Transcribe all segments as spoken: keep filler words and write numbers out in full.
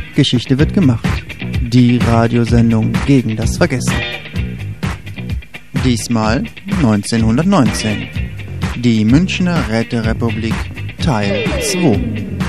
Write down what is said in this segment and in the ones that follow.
Geschichte wird gemacht. Die Radiosendung gegen das Vergessen. Diesmal neunzehnhundertneunzehn. Die Münchner Räterepublik Teil zwei.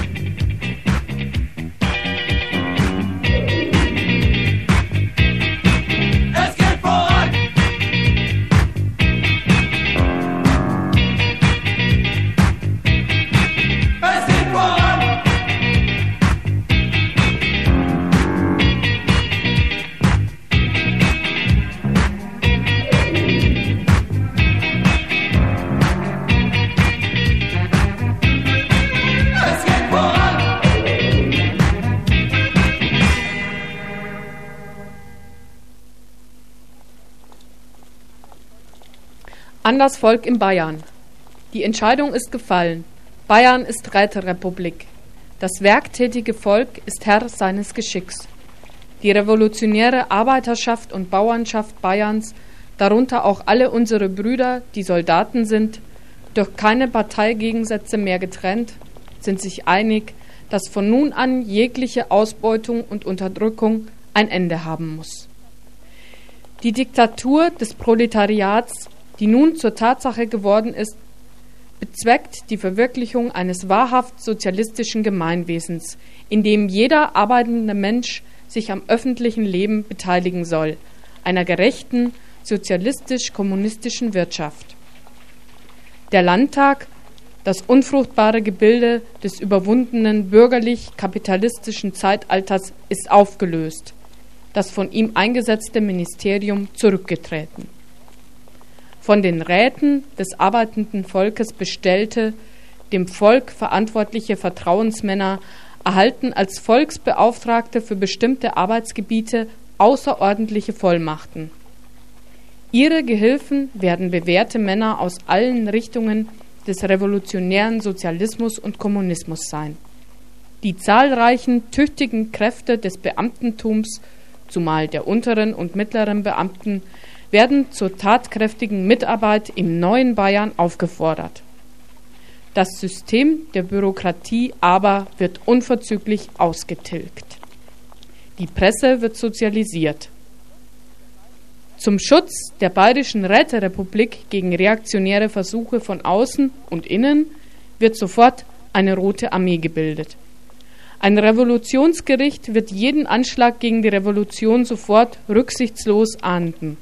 An das Volk in Bayern. Die Entscheidung ist gefallen. Bayern ist Räterepublik. Das werktätige Volk ist Herr seines Geschicks. Die revolutionäre Arbeiterschaft und Bauernschaft Bayerns, darunter auch alle unsere Brüder, die Soldaten sind, durch keine Parteigegensätze mehr getrennt, sind sich einig, dass von nun an jegliche Ausbeutung und Unterdrückung ein Ende haben muss. Die Diktatur des Proletariats, die nun zur Tatsache geworden ist, bezweckt die Verwirklichung eines wahrhaft sozialistischen Gemeinwesens, in dem jeder arbeitende Mensch sich am öffentlichen Leben beteiligen soll, einer gerechten, sozialistisch-kommunistischen Wirtschaft. Der Landtag, das unfruchtbare Gebilde des überwundenen bürgerlich-kapitalistischen Zeitalters, ist aufgelöst, das von ihm eingesetzte Ministerium zurückgetreten. Von den Räten des arbeitenden Volkes bestellte, dem Volk verantwortliche Vertrauensmänner erhalten als Volksbeauftragte für bestimmte Arbeitsgebiete außerordentliche Vollmachten. Ihre Gehilfen werden bewährte Männer aus allen Richtungen des revolutionären Sozialismus und Kommunismus sein. Die zahlreichen, tüchtigen Kräfte des Beamtentums, zumal der unteren und mittleren Beamten, werden zur tatkräftigen Mitarbeit im neuen Bayern aufgefordert. Das System der Bürokratie aber wird unverzüglich ausgetilgt. Die Presse wird sozialisiert. Zum Schutz der bayerischen Räterepublik gegen reaktionäre Versuche von außen und innen wird sofort eine Rote Armee gebildet. Ein Revolutionsgericht wird jeden Anschlag gegen die Revolution sofort rücksichtslos ahnden.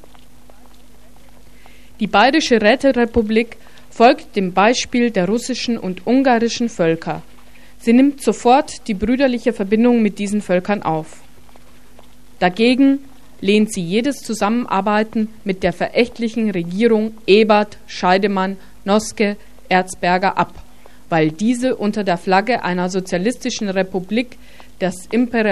Die bayerische Räterepublik folgt dem Beispiel der russischen und ungarischen Völker. Sie nimmt sofort die brüderliche Verbindung mit diesen Völkern auf. Dagegen lehnt sie jedes Zusammenarbeiten mit der verächtlichen Regierung Ebert, Scheidemann, Noske, Erzberger ab, weil diese unter der Flagge einer sozialistischen Republik das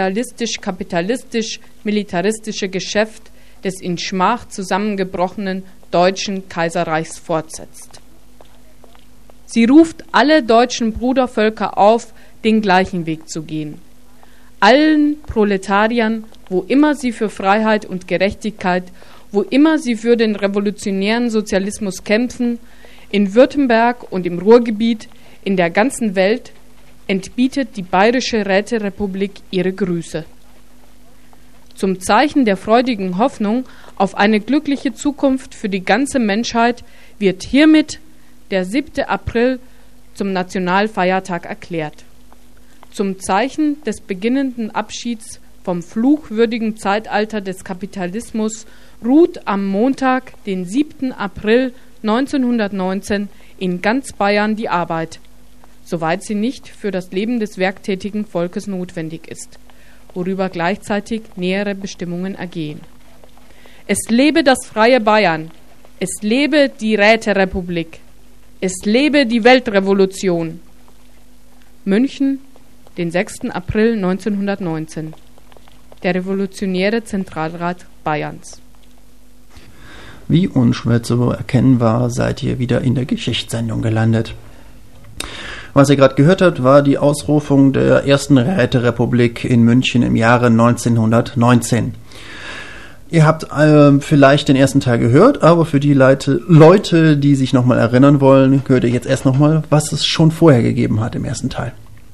imperialistisch-kapitalistisch-militaristische Geschäft des in Schmach zusammengebrochenen Deutschen Kaiserreichs fortsetzt. Sie ruft alle deutschen Brudervölker auf, den gleichen Weg zu gehen. Allen Proletariern, wo immer sie für Freiheit und Gerechtigkeit, wo immer sie für den revolutionären Sozialismus kämpfen, in Württemberg und im Ruhrgebiet, in der ganzen Welt, entbietet die bayerische Räterepublik ihre Grüße. Zum Zeichen der freudigen Hoffnung auf eine glückliche Zukunft für die ganze Menschheit wird hiermit der siebte April zum Nationalfeiertag erklärt. Zum Zeichen des beginnenden Abschieds vom fluchwürdigen Zeitalter des Kapitalismus ruht am Montag, den siebten April neunzehnhundertneunzehn, in ganz Bayern die Arbeit, soweit sie nicht für das Leben des werktätigen Volkes notwendig ist, worüber gleichzeitig nähere Bestimmungen ergehen. Es lebe das freie Bayern, es lebe die Räterepublik, es lebe die Weltrevolution. München, den sechsten April neunzehnhundertneunzehn. Der Revolutionäre Zentralrat Bayerns. Wie unschwer zu erkennen war, seid ihr wieder in der Geschichtssendung gelandet. Was ihr gerade gehört habt, war die Ausrufung der ersten Räterepublik in München im Jahre neunzehnhundertneunzehn. Ihr habt äh, vielleicht den ersten Teil gehört, aber für die Leute, Leute, die sich nochmal erinnern wollen, hört ihr jetzt erst nochmal, was es schon vorher gegeben hat im ersten Teil.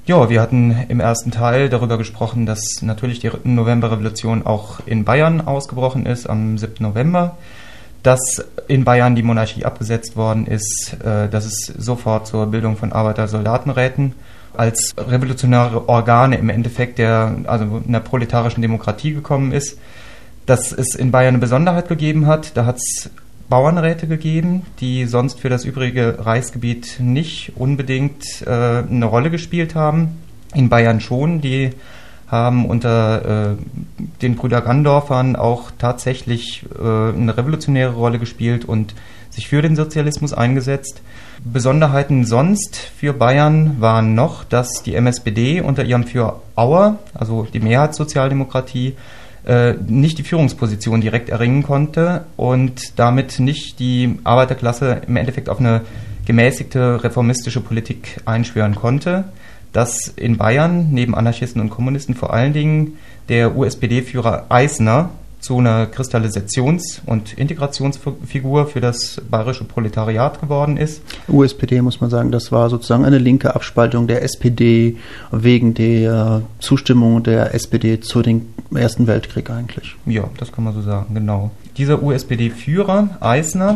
Ja, wir hatten im ersten Teil darüber gesprochen, dass natürlich die Novemberrevolution auch in Bayern ausgebrochen ist am siebten November, dass in Bayern die Monarchie abgesetzt worden ist, äh, dass es sofort zur Bildung von Arbeiter-Soldatenräten als revolutionäre Organe im Endeffekt der, also einer proletarischen Demokratie gekommen ist, dass es in Bayern eine Besonderheit gegeben hat. Da hat es Bauernräte gegeben, die sonst für das übrige Reichsgebiet nicht unbedingt äh, eine Rolle gespielt haben. In Bayern schon. Die haben unter äh, den Brüder Gandorfern auch tatsächlich äh, eine revolutionäre Rolle gespielt und sich für den Sozialismus eingesetzt. Besonderheiten sonst für Bayern waren noch, dass die M S P D unter ihrem Führer Auer, also die Mehrheitssozialdemokratie, äh, nicht die Führungsposition direkt erringen konnte und damit nicht die Arbeiterklasse im Endeffekt auf eine gemäßigte reformistische Politik einschwören konnte. Dass in Bayern neben Anarchisten und Kommunisten vor allen Dingen der U S P D-Führer Eisner zu einer Kristallisations- und Integrationsfigur für das bayerische Proletariat geworden ist. U S P D, muss man sagen, das war sozusagen eine linke Abspaltung der S P D wegen der Zustimmung der S P D zu dem Ersten Weltkrieg eigentlich. Ja, das kann man so sagen, genau. Dieser U S P D-Führer, Eisner,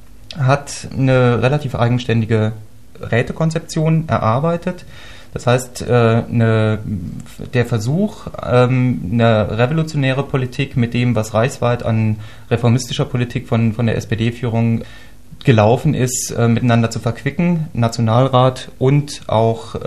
hat eine relativ eigenständige Rätekonzeption erarbeitet. Das heißt, eine, der Versuch, eine revolutionäre Politik mit dem, was reichsweit an reformistischer Politik von, von der S P D-Führung gelaufen ist, miteinander zu verquicken, Nationalrat und auch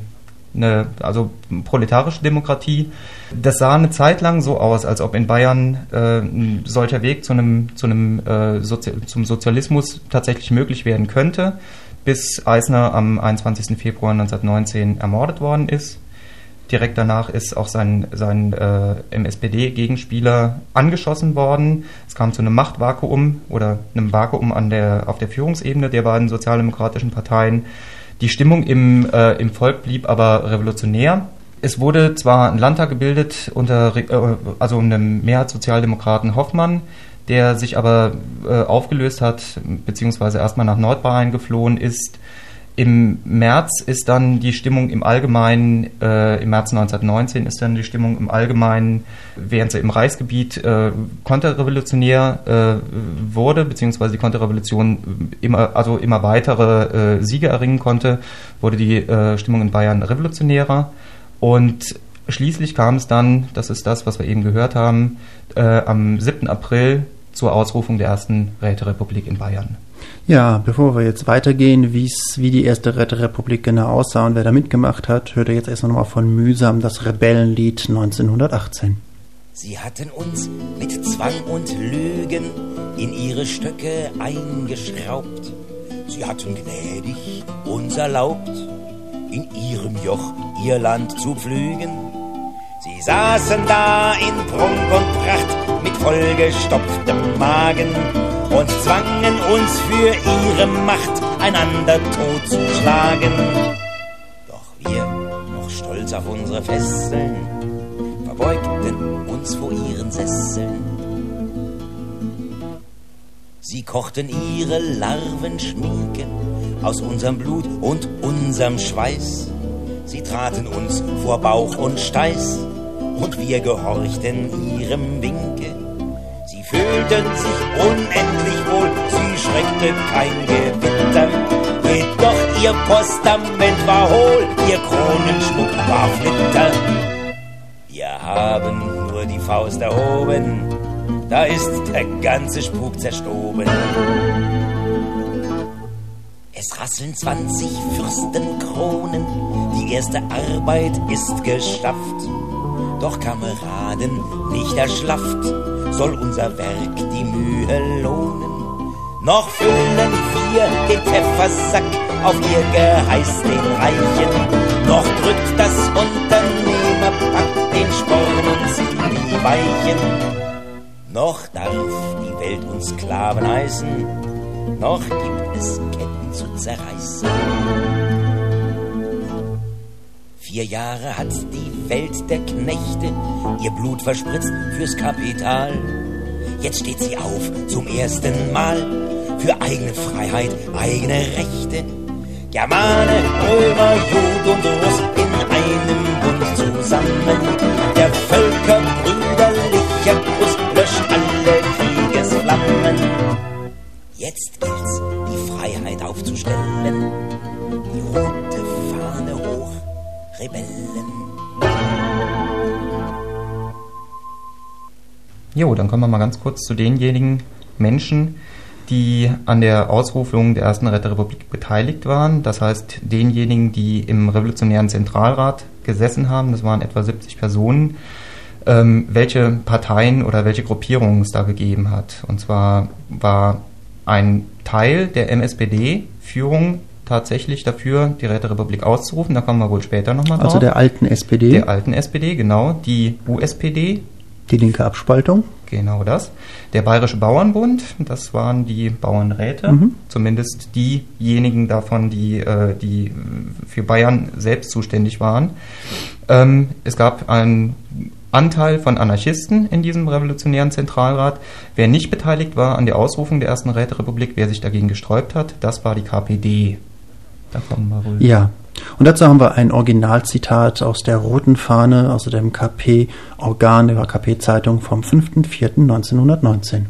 eine, also proletarische Demokratie. Das sah eine Zeit lang so aus, als ob in Bayern ein solcher Weg zu einem, zu einem Sozi- zum Sozialismus tatsächlich möglich werden könnte, bis Eisner am einundzwanzigsten Februar neunzehnhundertneunzehn ermordet worden ist. Direkt danach ist auch sein, sein äh, M S P D-Gegenspieler angeschossen worden. Es kam zu einem Machtvakuum oder einem Vakuum an der, auf der Führungsebene der beiden sozialdemokratischen Parteien. Die Stimmung im, äh, im Volk blieb aber revolutionär. Es wurde zwar ein Landtag gebildet unter äh, also einem Mehrheitssozialdemokraten Hoffmann, der sich aber äh, aufgelöst hat, beziehungsweise erstmal nach Nordbayern geflohen ist. Im März ist dann die Stimmung im Allgemeinen, äh, im März neunzehnhundertneunzehn ist dann die Stimmung im Allgemeinen, während sie im Reichsgebiet äh, konterrevolutionär äh, wurde, beziehungsweise die Konterrevolution immer, also immer weitere äh, Siege erringen konnte, wurde die äh, Stimmung in Bayern revolutionärer. Und schließlich kam es dann, das ist das, was wir eben gehört haben, äh, am siebten April zur Ausrufung der ersten Räterepublik in Bayern. Ja, bevor wir jetzt weitergehen, wie's, wie die erste Räterepublik genau aussah und wer da mitgemacht hat, hört ihr jetzt erst nochmal von Mühsam das Rebellenlied neunzehnhundertachtzehn. Sie hatten uns mit Zwang und Lügen in ihre Stöcke eingeschraubt. Sie hatten gnädig uns erlaubt, in ihrem Joch ihr Land zu pflügen. Sie saßen da in Prunk und Pracht mit vollgestopftem Magen und zwangen uns für ihre Macht einander totzuschlagen. Doch wir, noch stolz auf unsere Fesseln, verbeugten uns vor ihren Sesseln. Sie kochten ihre Larvenschminken aus unserem Blut und unserem Schweiß. Sie traten uns vor Bauch und Steiß und wir gehorchten ihrem Winke. Sie fühlten sich unendlich wohl, sie schreckte kein Gewitter. Jedoch ihr Postament war hohl, ihr Kronenschmuck war Flitter. Wir haben nur die Faust erhoben, da ist der ganze Spuk zerstoben. Es rasseln zwanzig Fürstenkronen, die erste Arbeit ist geschafft. Doch Kameraden, nicht erschlafft, soll unser Werk die Mühe lohnen. Noch füllen wir den Pfeffersack auf ihr Geheiß den Reichen. Noch drückt das Unternehmerpack den Sporn und zieht die Weichen. Noch darf die Welt uns Sklaven heißen, noch gibt es Ketten zu zerreißen. Vier Jahre hat die Welt der Knechte ihr Blut verspritzt fürs Kapital. Jetzt steht sie auf zum ersten Mal für eigene Freiheit, eigene Rechte. Germane, Römer, Jud und Russ in zusammen. Der völkerbrüderliche Kuss löscht alle Kriegesflammen. Jetzt gilt's, die Freiheit aufzustellen. Die rote Fahne hoch, Rebellen. Jo, dann kommen wir mal ganz kurz zu denjenigen Menschen, die an der Ausrufung der ersten Räterepublik beteiligt waren. Das heißt, denjenigen, die im Revolutionären Zentralrat gesessen haben, das waren etwa siebzig Personen, ähm, welche Parteien oder welche Gruppierungen es da gegeben hat. Und zwar war ein Teil der M S P D-Führung tatsächlich dafür, die Räterepublik auszurufen. Da kommen wir wohl später nochmal drauf. Also der alten S P D? Der alten S P D, genau. Die U S P D. Die linke Abspaltung? Genau das. Der Bayerische Bauernbund, das waren die Bauernräte, mhm. zumindest diejenigen davon, die, äh, die für Bayern selbst zuständig waren. Ähm, es gab einen Anteil von Anarchisten in diesem revolutionären Zentralrat. Wer nicht beteiligt war an der Ausrufung der ersten Räterepublik, wer sich dagegen gesträubt hat, das war die K P D. Da kommen wir wohl. Ja. Und dazu haben wir ein Originalzitat aus der Roten Fahne, also dem K P-Organ der K P-Zeitung vom fünften vierten neunzehnhundertneunzehn.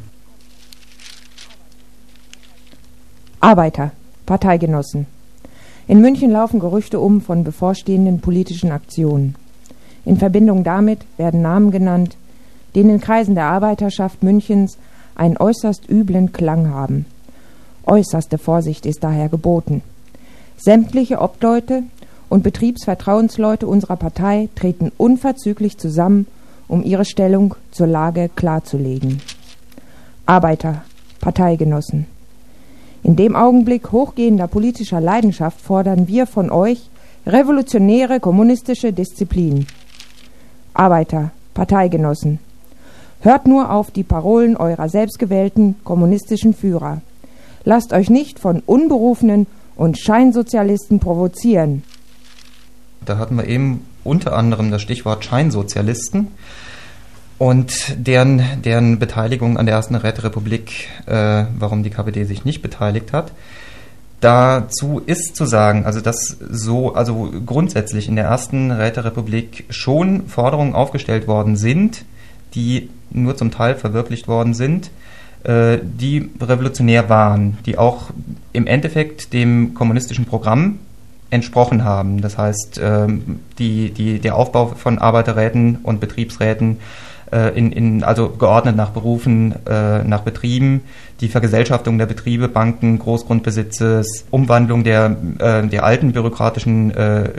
Arbeiter, Parteigenossen. In München laufen Gerüchte um von bevorstehenden politischen Aktionen. In Verbindung damit werden Namen genannt, die in den Kreisen der Arbeiterschaft Münchens einen äußerst üblen Klang haben. Äußerste Vorsicht ist daher geboten. Sämtliche Obleute und Betriebsvertrauensleute unserer Partei treten unverzüglich zusammen, um ihre Stellung zur Lage klarzulegen. Arbeiter, Parteigenossen. In dem Augenblick hochgehender politischer Leidenschaft fordern wir von euch revolutionäre kommunistische Disziplin. Arbeiter, Parteigenossen. Hört nur auf die Parolen eurer selbstgewählten kommunistischen Führer. Lasst euch nicht von unberufenen und Scheinsozialisten provozieren. Da hatten wir eben unter anderem das Stichwort Scheinsozialisten und deren, deren Beteiligung an der ersten Räterepublik, äh, warum die K P D sich nicht beteiligt hat. Dazu ist zu sagen, also dass so, also grundsätzlich in der ersten Räterepublik schon Forderungen aufgestellt worden sind, die nur zum Teil verwirklicht worden sind, die revolutionär waren, die auch im Endeffekt dem kommunistischen Programm entsprochen haben. Das heißt, die, die, der Aufbau von Arbeiterräten und Betriebsräten in, in, also geordnet nach Berufen, nach Betrieben, die Vergesellschaftung der Betriebe, Banken, Großgrundbesitzes, Umwandlung der, der alten bürokratischen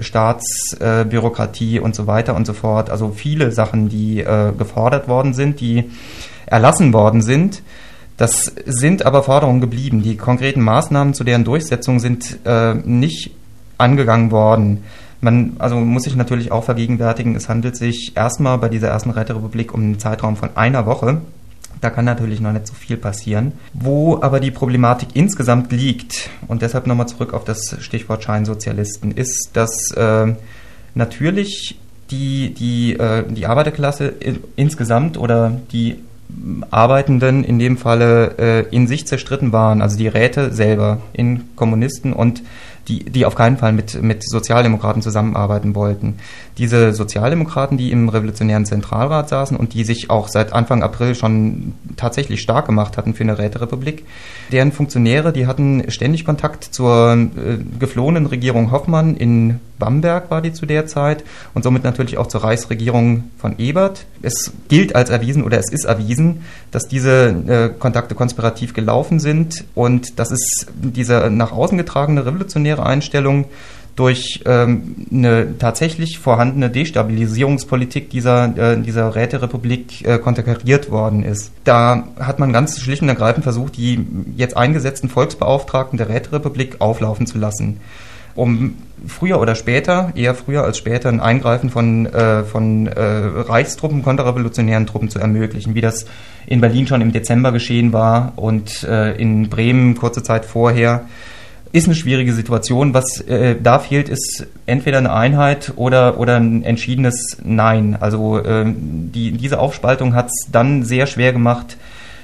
Staatsbürokratie und so weiter und so fort. Also viele Sachen, die gefordert worden sind, die erlassen worden sind. Das sind aber Forderungen geblieben. Die konkreten Maßnahmen zu deren Durchsetzung sind äh, nicht angegangen worden. Man also muss sich natürlich auch vergegenwärtigen, es handelt sich erstmal bei dieser ersten Räterepublik um einen Zeitraum von einer Woche. Da kann natürlich noch nicht so viel passieren. Wo aber die Problematik insgesamt liegt, und deshalb nochmal zurück auf das Stichwort Scheinsozialisten, ist, dass äh, natürlich die, die, äh, die Arbeiterklasse in, insgesamt oder die Arbeitenden in dem Falle äh, in sich zerstritten waren, also die Räte selber in Kommunisten und die, die auf keinen Fall mit, mit Sozialdemokraten zusammenarbeiten wollten. Diese Sozialdemokraten, die im Revolutionären Zentralrat saßen und die sich auch seit Anfang April schon tatsächlich stark gemacht hatten für eine Räterepublik, deren Funktionäre, die hatten ständig Kontakt zur äh, geflohenen Regierung Hoffmann in Bamberg war die zu der Zeit und somit natürlich auch zur Reichsregierung von Ebert. Es gilt als erwiesen oder es ist erwiesen, dass diese äh, Kontakte konspirativ gelaufen sind und dass es diese nach außen getragene revolutionäre Einstellung durch ähm, eine tatsächlich vorhandene Destabilisierungspolitik dieser, äh, dieser Räterepublik äh, konterkariert worden ist. Da hat man ganz schlicht und ergreifend versucht, die jetzt eingesetzten Volksbeauftragten der Räterepublik auflaufen zu lassen, um früher oder später, eher früher als später, ein Eingreifen von, äh, von äh, Reichstruppen, konterrevolutionären Truppen zu ermöglichen, wie das in Berlin schon im Dezember geschehen war und äh, in Bremen kurze Zeit vorher. Ist eine schwierige Situation. Was äh, da fehlt, ist entweder eine Einheit oder, oder ein entschiedenes Nein. Also äh, die, diese Aufspaltung hat es dann sehr schwer gemacht,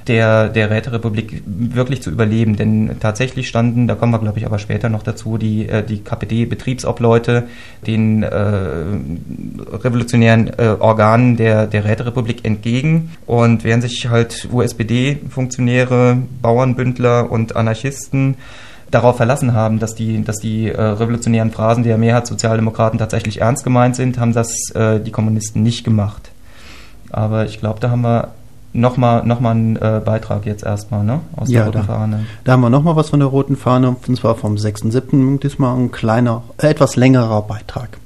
der, der Räterepublik wirklich zu überleben. Denn tatsächlich standen, da kommen wir glaube ich aber später noch dazu, die, die K P D-Betriebsobleute den äh, revolutionären äh, Organen der, der Räterepublik entgegen. Und während sich halt U S P D-Funktionäre, Bauernbündler und Anarchisten darauf verlassen haben, dass die, dass die äh, revolutionären Phrasen der Mehrheitssozialdemokraten tatsächlich ernst gemeint sind, haben das äh, die Kommunisten nicht gemacht. Aber ich glaube, da haben wir nochmal noch mal einen äh, Beitrag jetzt erstmal, ne? Aus ja, der Roten da, Fahne. Da haben wir nochmal was von der Roten Fahne, und zwar vom sechsten siebten Diesmal ein kleiner, äh, etwas längerer Beitrag.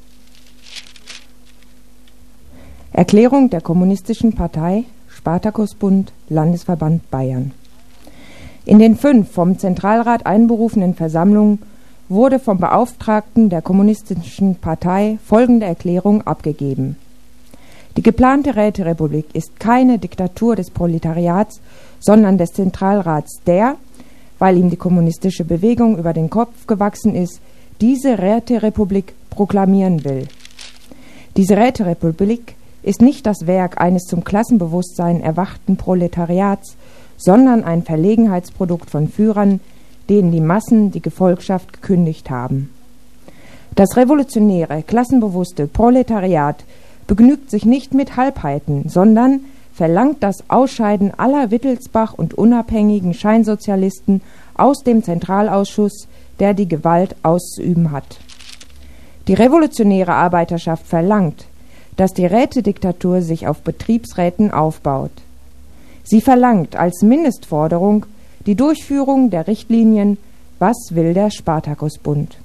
Erklärung der Kommunistischen Partei, Spartakusbund, Landesverband Bayern. In den fünf vom Zentralrat einberufenen Versammlungen wurde vom Beauftragten der Kommunistischen Partei folgende Erklärung abgegeben. Die geplante Räterepublik ist keine Diktatur des Proletariats, sondern des Zentralrats, der, weil ihm die kommunistische Bewegung über den Kopf gewachsen ist, diese Räterepublik proklamieren will. Diese Räterepublik ist nicht das Werk eines zum Klassenbewusstsein erwachten Proletariats, sondern ein Verlegenheitsprodukt von Führern, denen die Massen die Gefolgschaft gekündigt haben. Das revolutionäre, klassenbewusste Proletariat begnügt sich nicht mit Halbheiten, sondern verlangt das Ausscheiden aller Wittelsbach und unabhängigen Scheinsozialisten aus dem Zentralausschuss, der die Gewalt auszuüben hat. Die revolutionäre Arbeiterschaft verlangt, dass die Rätediktatur sich auf Betriebsräten aufbaut. Sie verlangt als Mindestforderung die Durchführung der Richtlinien Was will der Spartakusbund?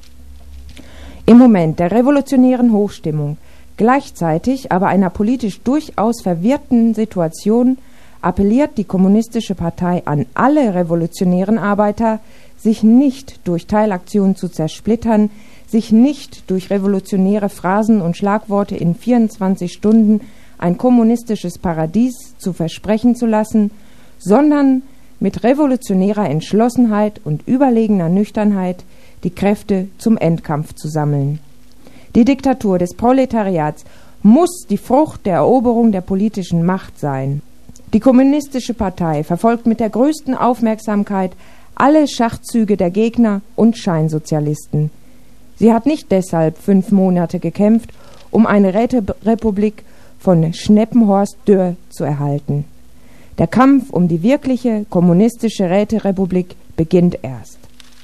Im Moment der revolutionären Hochstimmung, gleichzeitig aber einer politisch durchaus verwirrten Situation, appelliert die Kommunistische Partei an alle revolutionären Arbeiter, sich nicht durch Teilaktionen zu zersplittern, sich nicht durch revolutionäre Phrasen und Schlagworte in vierundzwanzig Stunden ein kommunistisches Paradies zu versprechen zu lassen, sondern mit revolutionärer Entschlossenheit und überlegener Nüchternheit die Kräfte zum Endkampf zu sammeln. Die Diktatur des Proletariats muss die Frucht der Eroberung der politischen Macht sein. Die Kommunistische Partei verfolgt mit der größten Aufmerksamkeit alle Schachzüge der Gegner und Scheinsozialisten. Sie hat nicht deshalb fünf Monate gekämpft, um eine Räterepublik von Schneppenhorst Dürr zu erhalten. Der Kampf um die wirkliche kommunistische Räterepublik beginnt erst.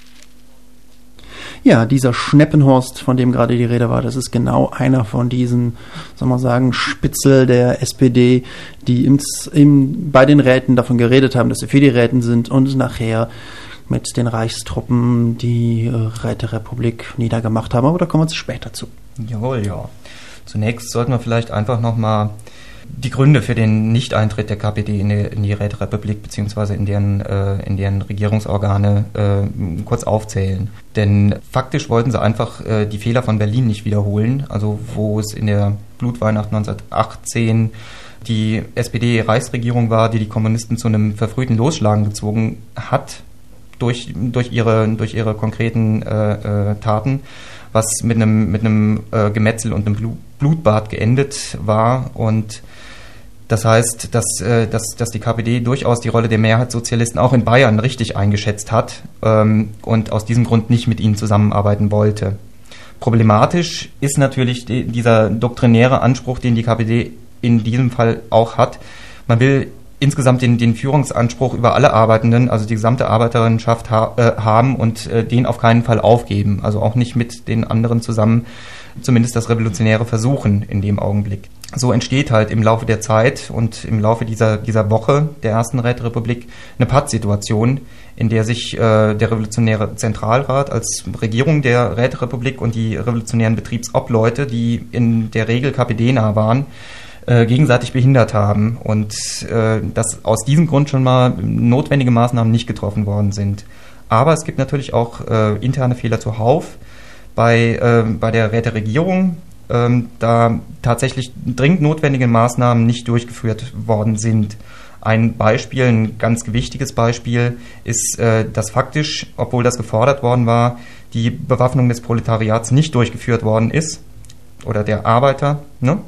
Ja, dieser Schneppenhorst, von dem gerade die Rede war, das ist genau einer von diesen, soll man sagen, Spitzel der S P D, die im, im, bei den Räten davon geredet haben, dass sie für die Räten sind und nachher mit den Reichstruppen die äh, Räterepublik niedergemacht haben. Aber da kommen wir später zu. Jawohl, ja. Zunächst sollten wir vielleicht einfach nochmal die Gründe für den Nichteintritt der K P D in die, in die Räterepublik bzw. in deren, äh, in deren Regierungsorgane äh, kurz aufzählen. Denn faktisch wollten sie einfach äh, die Fehler von Berlin nicht wiederholen, also wo es in der Blutweihnacht neunzehnhundertachtzehn die S P D-Reichsregierung war, die die Kommunisten zu einem verfrühten Losschlagen gezwungen hat durch, durch, ihre, durch ihre konkreten äh, äh, Taten, was mit einem, mit einem äh, Gemetzel und einem Blut Blutbad geendet war. Und das heißt, dass, äh, dass, dass die K P D durchaus die Rolle der Mehrheitssozialisten auch in Bayern richtig eingeschätzt hat ähm, und aus diesem Grund nicht mit ihnen zusammenarbeiten wollte. Problematisch ist natürlich die, dieser doktrinäre Anspruch, den die K P D in diesem Fall auch hat. Man will insgesamt den, den Führungsanspruch über alle Arbeitenden, also die gesamte Arbeiterinnenschaft ha- äh, haben und äh, den auf keinen Fall aufgeben, also auch nicht mit den anderen zusammen zumindest das Revolutionäre versuchen in dem Augenblick. So entsteht halt im Laufe der Zeit und im Laufe dieser, dieser Woche der ersten Räterepublik eine Pattsituation, in der sich äh, der Revolutionäre Zentralrat als Regierung der Räterepublik und die revolutionären Betriebsobleute, die in der Regel K P D-nah waren, äh, gegenseitig behindert haben und äh, dass aus diesem Grund schon mal notwendige Maßnahmen nicht getroffen worden sind. Aber es gibt natürlich auch äh, interne Fehler zuhauf bei, äh, bei der Räteregierung, äh, da tatsächlich dringend notwendige Maßnahmen nicht durchgeführt worden sind. Ein Beispiel, ein ganz gewichtiges Beispiel ist, äh, dass faktisch, obwohl das gefordert worden war, die Bewaffnung des Proletariats nicht durchgeführt worden ist, oder der Arbeiter, ne?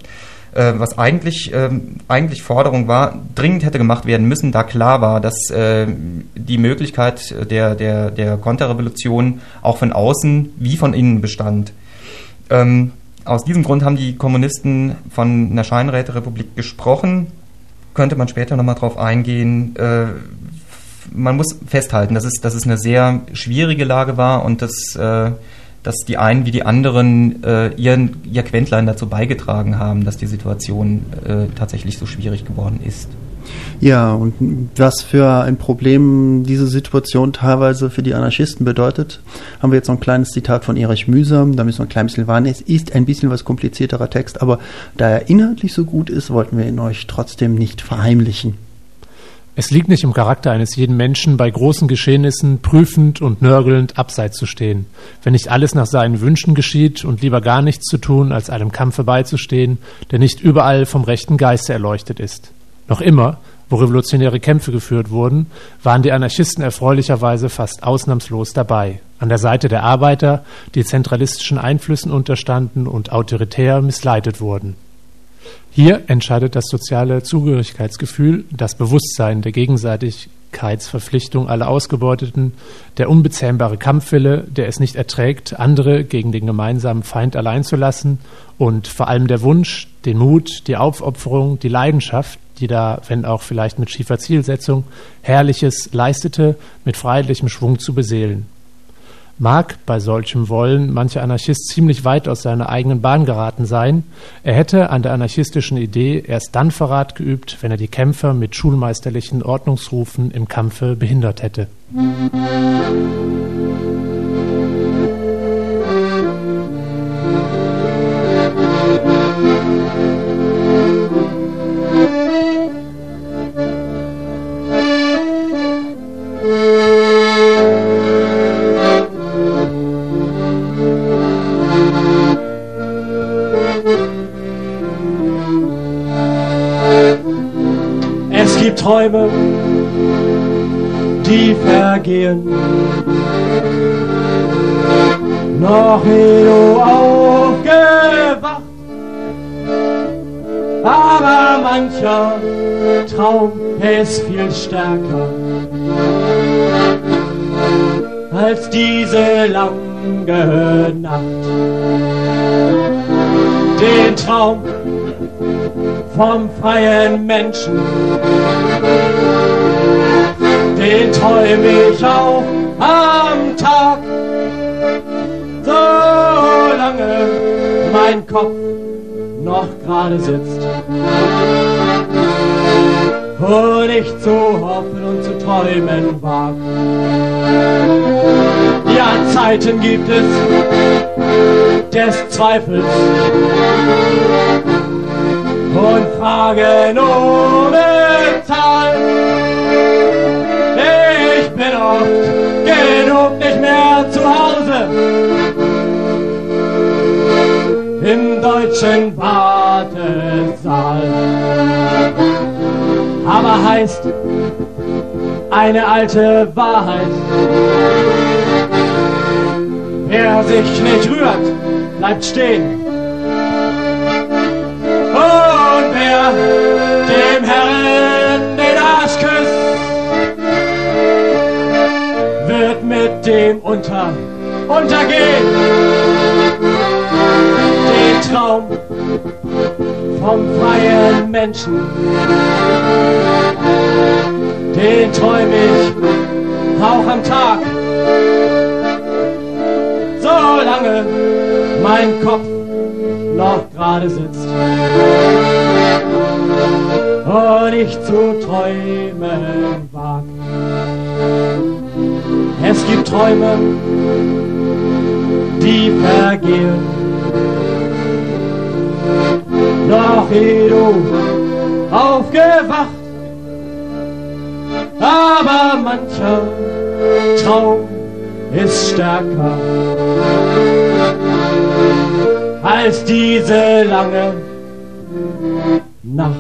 äh, was eigentlich, äh, eigentlich Forderung war, dringend hätte gemacht werden müssen, da klar war, dass äh, die Möglichkeit der, der, der Konterrevolution auch von außen wie von innen bestand. Ähm, aus diesem Grund haben die Kommunisten von einer Scheinräterepublik gesprochen. Könnte man später nochmal drauf eingehen. Äh, man muss festhalten, dass es, dass es eine sehr schwierige Lage war und dass, äh, dass die einen wie die anderen äh, ihren, ihr Quäntlein dazu beigetragen haben, dass die Situation äh, tatsächlich so schwierig geworden ist. Ja, und was für ein Problem diese Situation teilweise für die Anarchisten bedeutet, haben wir jetzt noch ein kleines Zitat von Erich Mühsam, da müssen wir ein klein bisschen warnen. Es ist ein bisschen was komplizierterer Text, aber da er inhaltlich so gut ist, wollten wir ihn euch trotzdem nicht verheimlichen. Es liegt nicht im Charakter eines jeden Menschen, bei großen Geschehnissen prüfend und nörgelnd abseits zu stehen. Wenn nicht alles nach seinen Wünschen geschieht und lieber gar nichts zu tun, als einem Kampfe beizustehen, der nicht überall vom rechten Geiste erleuchtet ist. Noch immer, wo revolutionäre Kämpfe geführt wurden, waren die Anarchisten erfreulicherweise fast ausnahmslos dabei. An der Seite der Arbeiter, die zentralistischen Einflüssen unterstanden und autoritär missleitet wurden. Hier entscheidet das soziale Zugehörigkeitsgefühl, das Bewusstsein der Gegenseitigkeitsverpflichtung aller Ausgebeuteten, der unbezähmbare Kampfwille, der es nicht erträgt, andere gegen den gemeinsamen Feind allein zu lassen, und vor allem der Wunsch, den Mut, die Aufopferung, die Leidenschaft, die da, wenn auch vielleicht mit schiefer Zielsetzung, Herrliches leistete, mit freiheitlichem Schwung zu beseelen. Mag bei solchem Wollen mancher Anarchist ziemlich weit aus seiner eigenen Bahn geraten sein, er hätte an der anarchistischen Idee erst dann Verrat geübt, wenn er die Kämpfer mit schulmeisterlichen Ordnungsrufen im Kampfe behindert hätte. Träume, die vergehen, noch nie du aufgewacht, aber mancher Traum ist viel stärker als diese lange Nacht. Den Traum vom freien Menschen, den träum ich auch am Tag, solange mein Kopf noch gerade sitzt und ich zu hoffen und zu träumen wag. Ja, Zeiten gibt es des Zweifels und Fragen ohne Zahl. Ich bin oft genug nicht mehr zu Hause im deutschen Wartesaal. Aber heißt eine alte Wahrheit: wer sich nicht rührt, bleibt stehen. Und wer dem Herrn den Arsch küsst, wird mit dem unter, untergehen. Den Traum vom freien Menschen, den träum ich auch am Tag, solange mein Kopf noch gerade sitzt und ich zu träumen wag. Es gibt Träume, die vergehen, noch ehe du aufgewacht, aber mancher Traum ist stärker als diese lange Nacht.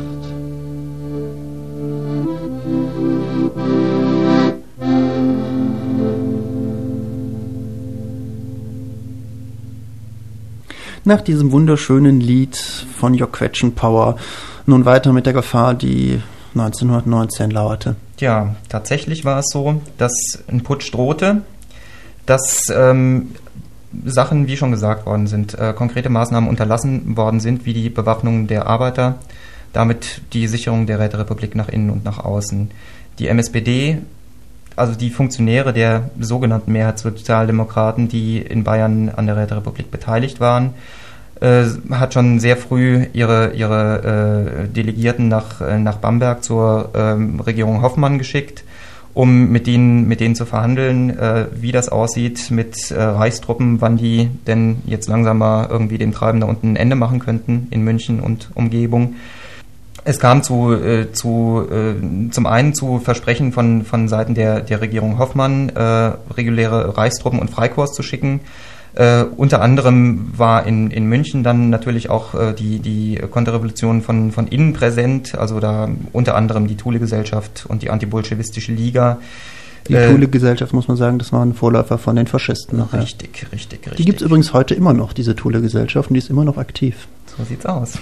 Nach diesem wunderschönen Lied von Your Question Power nun weiter mit der Gefahr, die neunzehnhundertneunzehn lauerte. Ja, tatsächlich war es so, dass ein Putsch drohte, dass ähm, Sachen, wie schon gesagt worden sind, äh, konkrete Maßnahmen unterlassen worden sind, wie die Bewaffnung der Arbeiter, damit die Sicherung der Räterepublik nach innen und nach außen. Die M S P D, also die Funktionäre der sogenannten Mehrheitssozialdemokraten, die in Bayern an der Räterepublik beteiligt waren, äh, hat schon sehr früh ihre, ihre äh, Delegierten nach, äh, nach Bamberg zur äh, Regierung Hoffmann geschickt, um mit denen, mit denen zu verhandeln, äh, wie das aussieht mit äh, Reichstruppen, wann die denn jetzt langsam mal irgendwie dem Treiben da unten ein Ende machen könnten in München und Umgebung. Es kam zu, äh, zu äh, zum einen zu Versprechen von, von Seiten der, der Regierung Hoffmann, äh, reguläre Reichstruppen und Freikorps zu schicken. Äh, unter anderem war in, in München dann natürlich auch äh, die, die Konterrevolution von, von innen präsent, also da unter anderem die Thule-Gesellschaft und die Antibolschewistische Liga. Die äh, Thule-Gesellschaft, muss man sagen, das waren Vorläufer von den Faschisten. Nachher. Richtig, richtig, richtig. Die gibt es übrigens heute immer noch, diese Thule-Gesellschaft, und die ist immer noch aktiv. So sieht's aus.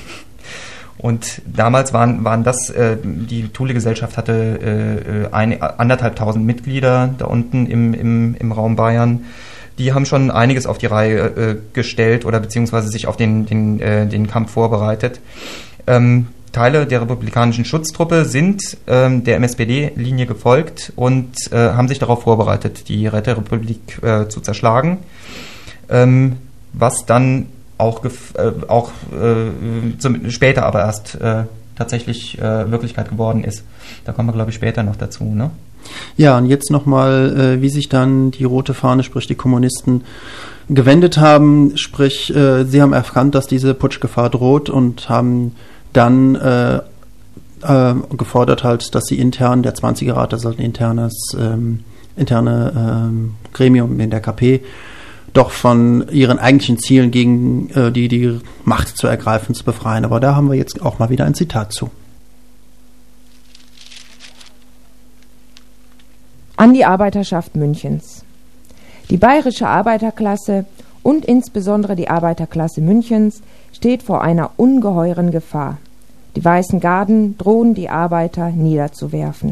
Und damals waren, waren das, äh, die Thule-Gesellschaft hatte äh, eine, anderthalbtausend Mitglieder da unten im, im, im Raum Bayern. Die haben schon einiges auf die Reihe äh, gestellt oder beziehungsweise sich auf den, den, äh, den Kampf vorbereitet. Ähm, Teile der republikanischen Schutztruppe sind ähm, der M S P D-Linie gefolgt und äh, haben sich darauf vorbereitet, die Räterepublik äh, zu zerschlagen, ähm, was dann auch, gef- äh, auch äh, zum, später aber erst äh, tatsächlich äh, Wirklichkeit geworden ist. Da kommen wir, glaube ich, später noch dazu, ne? Ja, und jetzt nochmal, äh, wie sich dann die rote Fahne, sprich die Kommunisten, gewendet haben, sprich, äh, sie haben erkannt, dass diese Putschgefahr droht und haben dann äh, äh, gefordert halt, dass sie intern, der zwanziger-Rat, das ist ein internes, ähm, interne ähm, Gremium in der K P, doch von ihren eigentlichen Zielen gegen äh, die, die Macht zu ergreifen, zu befreien. Aber da haben wir jetzt auch mal wieder ein Zitat zu. An die Arbeiterschaft Münchens. Die bayerische Arbeiterklasse und insbesondere die Arbeiterklasse Münchens steht vor einer ungeheuren Gefahr. Die Weißen Garden drohen, die Arbeiter niederzuwerfen.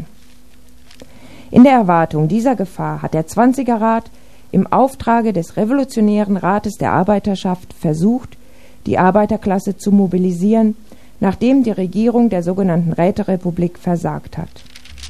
In der Erwartung dieser Gefahr hat der Zwanziger-Rat im Auftrage des Revolutionären Rates der Arbeiterschaft versucht, die Arbeiterklasse zu mobilisieren, nachdem die Regierung der sogenannten Räterepublik versagt hat.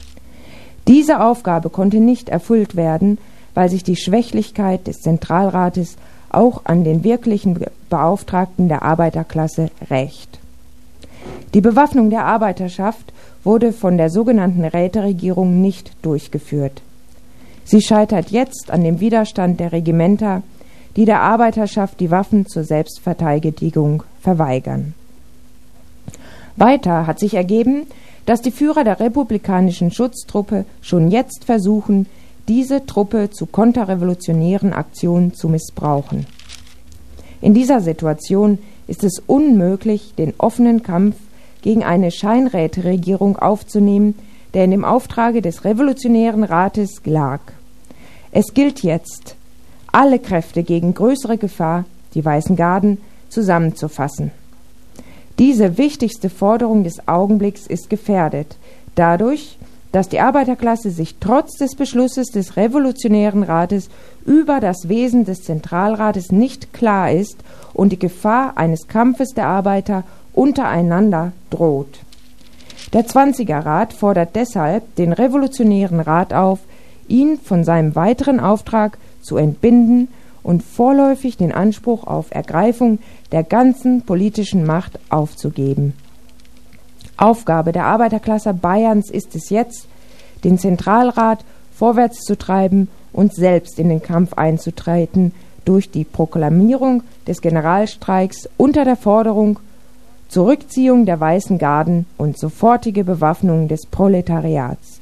Diese Aufgabe konnte nicht erfüllt werden, weil sich die Schwächlichkeit des Zentralrates auch an den wirklichen Beauftragten der Arbeiterklasse rächt. Die Bewaffnung der Arbeiterschaft wurde von der sogenannten Räteregierung nicht durchgeführt. Sie scheitert jetzt an dem Widerstand der Regimenter, die der Arbeiterschaft die Waffen zur Selbstverteidigung verweigern. Weiter hat sich ergeben, dass die Führer der republikanischen Schutztruppe schon jetzt versuchen, diese Truppe zu konterrevolutionären Aktionen zu missbrauchen. In dieser Situation ist es unmöglich, den offenen Kampf gegen eine Scheinräteregierung aufzunehmen, der in dem Auftrage des Revolutionären Rates lag. Es gilt jetzt, alle Kräfte gegen größere Gefahr, die Weißen Garden, zusammenzufassen. Diese wichtigste Forderung des Augenblicks ist gefährdet, dadurch, dass die Arbeiterklasse sich trotz des Beschlusses des Revolutionären Rates über das Wesen des Zentralrates nicht klar ist und die Gefahr eines Kampfes der Arbeiter untereinander droht. Der Zwanziger-Rat fordert deshalb den Revolutionären Rat auf, ihn von seinem weiteren Auftrag zu entbinden und vorläufig den Anspruch auf Ergreifung der ganzen politischen Macht aufzugeben. Aufgabe der Arbeiterklasse Bayerns ist es jetzt, den Zentralrat vorwärts zu treiben und selbst in den Kampf einzutreten durch die Proklamierung des Generalstreiks unter der Forderung Zurückziehung der Weißen Garden und sofortige Bewaffnung des Proletariats.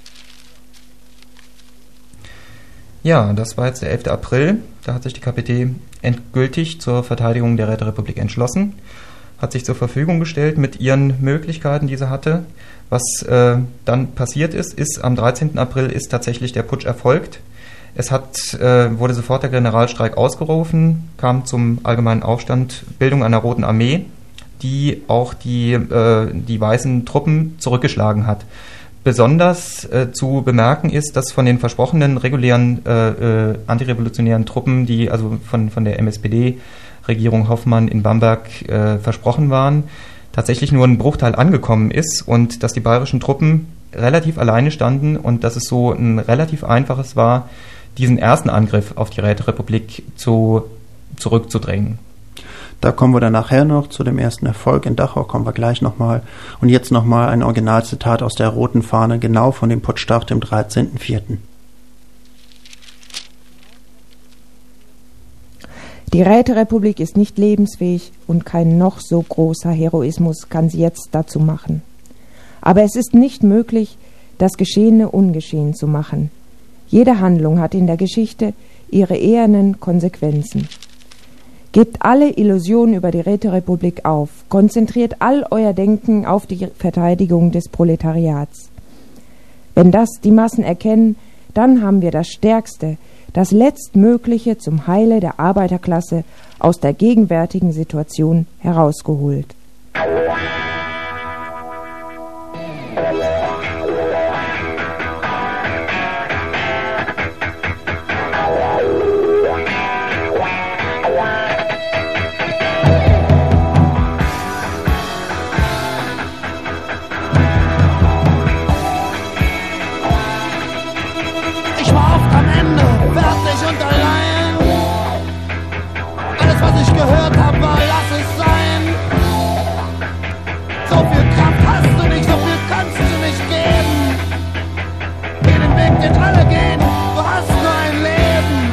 Ja, das war jetzt der elfter April. Da hat sich die K P D endgültig zur Verteidigung der Räterepublik entschlossen, hat sich zur Verfügung gestellt mit ihren Möglichkeiten, die sie hatte. Was äh, dann passiert ist, ist am dreizehnten April ist tatsächlich der Putsch erfolgt. Es hat, äh, wurde sofort der Generalstreik ausgerufen, kam zum allgemeinen Aufstand, Bildung einer Roten Armee, die auch die, äh, die weißen Truppen zurückgeschlagen hat. Besonders äh, zu bemerken ist, dass von den versprochenen regulären äh, äh, antirevolutionären Truppen, die also von, von der M S P D-Regierung Hoffmann in Bamberg äh, versprochen waren, tatsächlich nur ein Bruchteil angekommen ist und dass die bayerischen Truppen relativ alleine standen und dass es so ein relativ einfaches war, diesen ersten Angriff auf die Räterepublik zu, zurückzudrängen. Da kommen wir dann nachher noch zu dem ersten Erfolg in Dachau, kommen wir gleich nochmal. Und jetzt nochmal ein Originalzitat aus der Roten Fahne, genau von dem Putschstart dem dreizehnten vierten Die Räterepublik ist nicht lebensfähig und kein noch so großer Heroismus kann sie jetzt dazu machen. Aber es ist nicht möglich, das Geschehene ungeschehen zu machen. Jede Handlung hat in der Geschichte ihre ehernen Konsequenzen. Gebt alle Illusionen über die Räterepublik auf, konzentriert all euer Denken auf die Verteidigung des Proletariats. Wenn das die Massen erkennen, dann haben wir das Stärkste, das Letztmögliche zum Heile der Arbeiterklasse aus der gegenwärtigen Situation herausgeholt. Gehört habe, war, lass es sein. So viel Kraft hast du nicht, so viel kannst du nicht geben. Geh den Weg, den alle gehen, du hast nur ein Leben.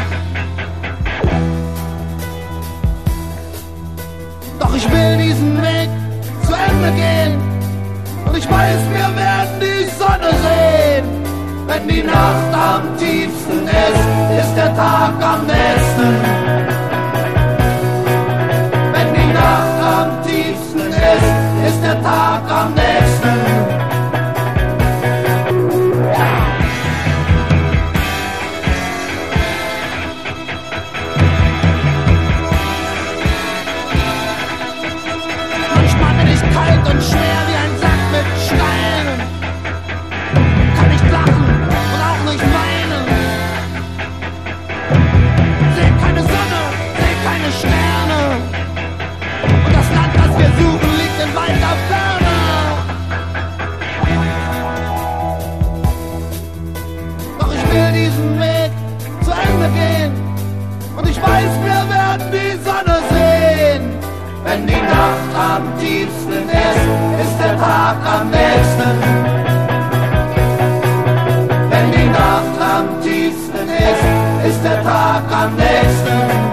Doch ich will diesen Weg zu Ende gehen. Und ich weiß, wir werden die Sonne sehen. Wenn die Nacht am tiefsten ist, ist der Tag am nächsten. Am tiefsten ist, ist der Tag am nächsten. Manchmal bin ich kalt und schwer wie ein Sack mit Steinen. Kann nicht lachen und auch nicht weinen. Seh keine Sonne, seh keine Sterne. Das Land, das wir suchen, liegt in weiter Ferne. Doch ich will diesen Weg zu Ende gehen. Und ich weiß, wir werden die Sonne sehen. Wenn die Nacht am tiefsten ist, ist der Tag am nächsten. Wenn die Nacht am tiefsten ist, ist der Tag am nächsten.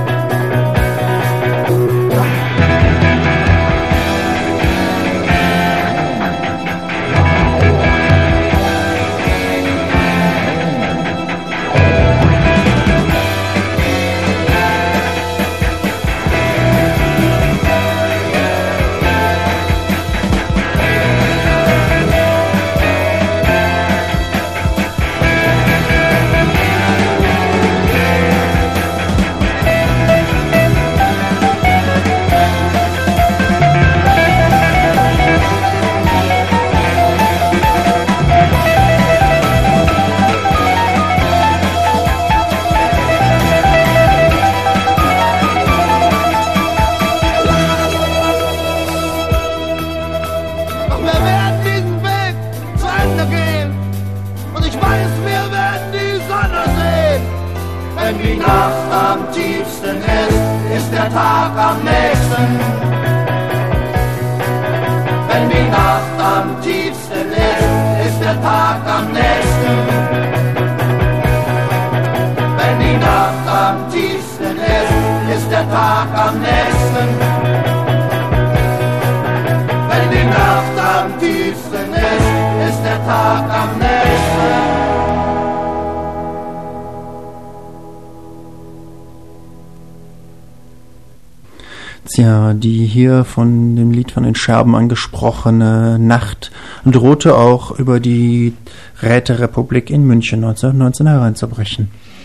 Ja, die hier von dem Lied von den Scherben angesprochene Nacht drohte auch über die Räterepublik in München neunzehnhundertneunzehn hereinzubrechen.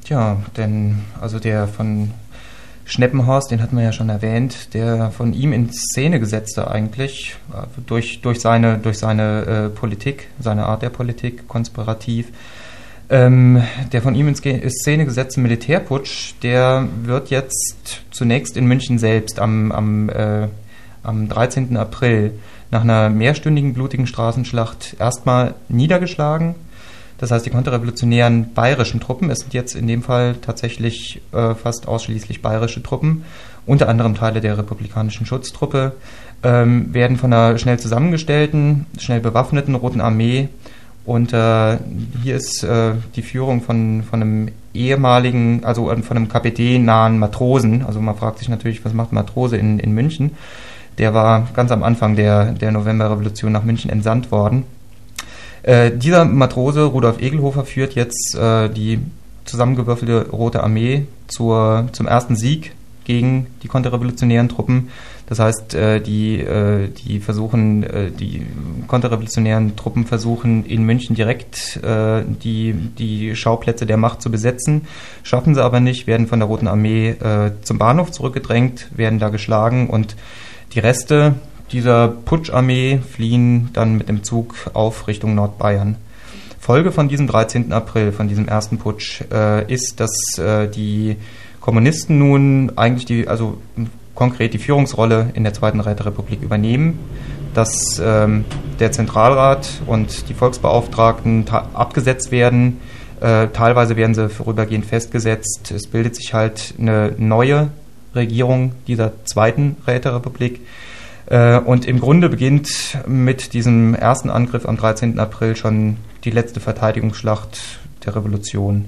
Ja, denn also der von Schneppenhorst, den hatten wir ja schon erwähnt, der von ihm in Szene gesetzte eigentlich, durch, durch seine, durch seine äh, Politik, seine Art der Politik, konspirativ, ähm, der von ihm in Szene gesetzte Militärputsch, der wird jetzt zunächst in München selbst am, am, äh, am dreizehnten April nach einer mehrstündigen blutigen Straßenschlacht erstmal niedergeschlagen. Das heißt, die konterrevolutionären bayerischen Truppen, es sind jetzt in dem Fall tatsächlich äh, fast ausschließlich bayerische Truppen, unter anderem Teile der republikanischen Schutztruppe, ähm, werden von einer schnell zusammengestellten, schnell bewaffneten Roten Armee und äh, hier ist äh, die Führung von, von einem ehemaligen, also von einem K P D-nahen Matrosen, also man fragt sich natürlich, was macht ein Matrose in, in München, der war ganz am Anfang der, der Novemberrevolution nach München entsandt worden. Äh, dieser Matrose, Rudolf Egelhofer, führt jetzt äh, die zusammengewürfelte Rote Armee zur, zum ersten Sieg gegen die konterrevolutionären Truppen. Das heißt, äh, die, äh, die versuchen, äh, die konterrevolutionären Truppen versuchen in München direkt äh, die, die Schauplätze der Macht zu besetzen, schaffen sie aber nicht, werden von der Roten Armee äh, zum Bahnhof zurückgedrängt, werden da geschlagen und die Reste dieser Putscharmee fliehen dann mit dem Zug auf Richtung Nordbayern. Folge von diesem dreizehnten April, von diesem ersten Putsch, äh, ist, dass äh, die Kommunisten nun eigentlich die, also konkret die Führungsrolle in der Zweiten Räterepublik übernehmen, dass ähm, der Zentralrat und die Volksbeauftragten ta- abgesetzt werden, äh, teilweise werden sie vorübergehend festgesetzt. Es bildet sich halt eine neue Regierung dieser Zweiten Räterepublik. Und im Grunde beginnt mit diesem ersten Angriff am dreizehnten April schon die letzte Verteidigungsschlacht der Revolution.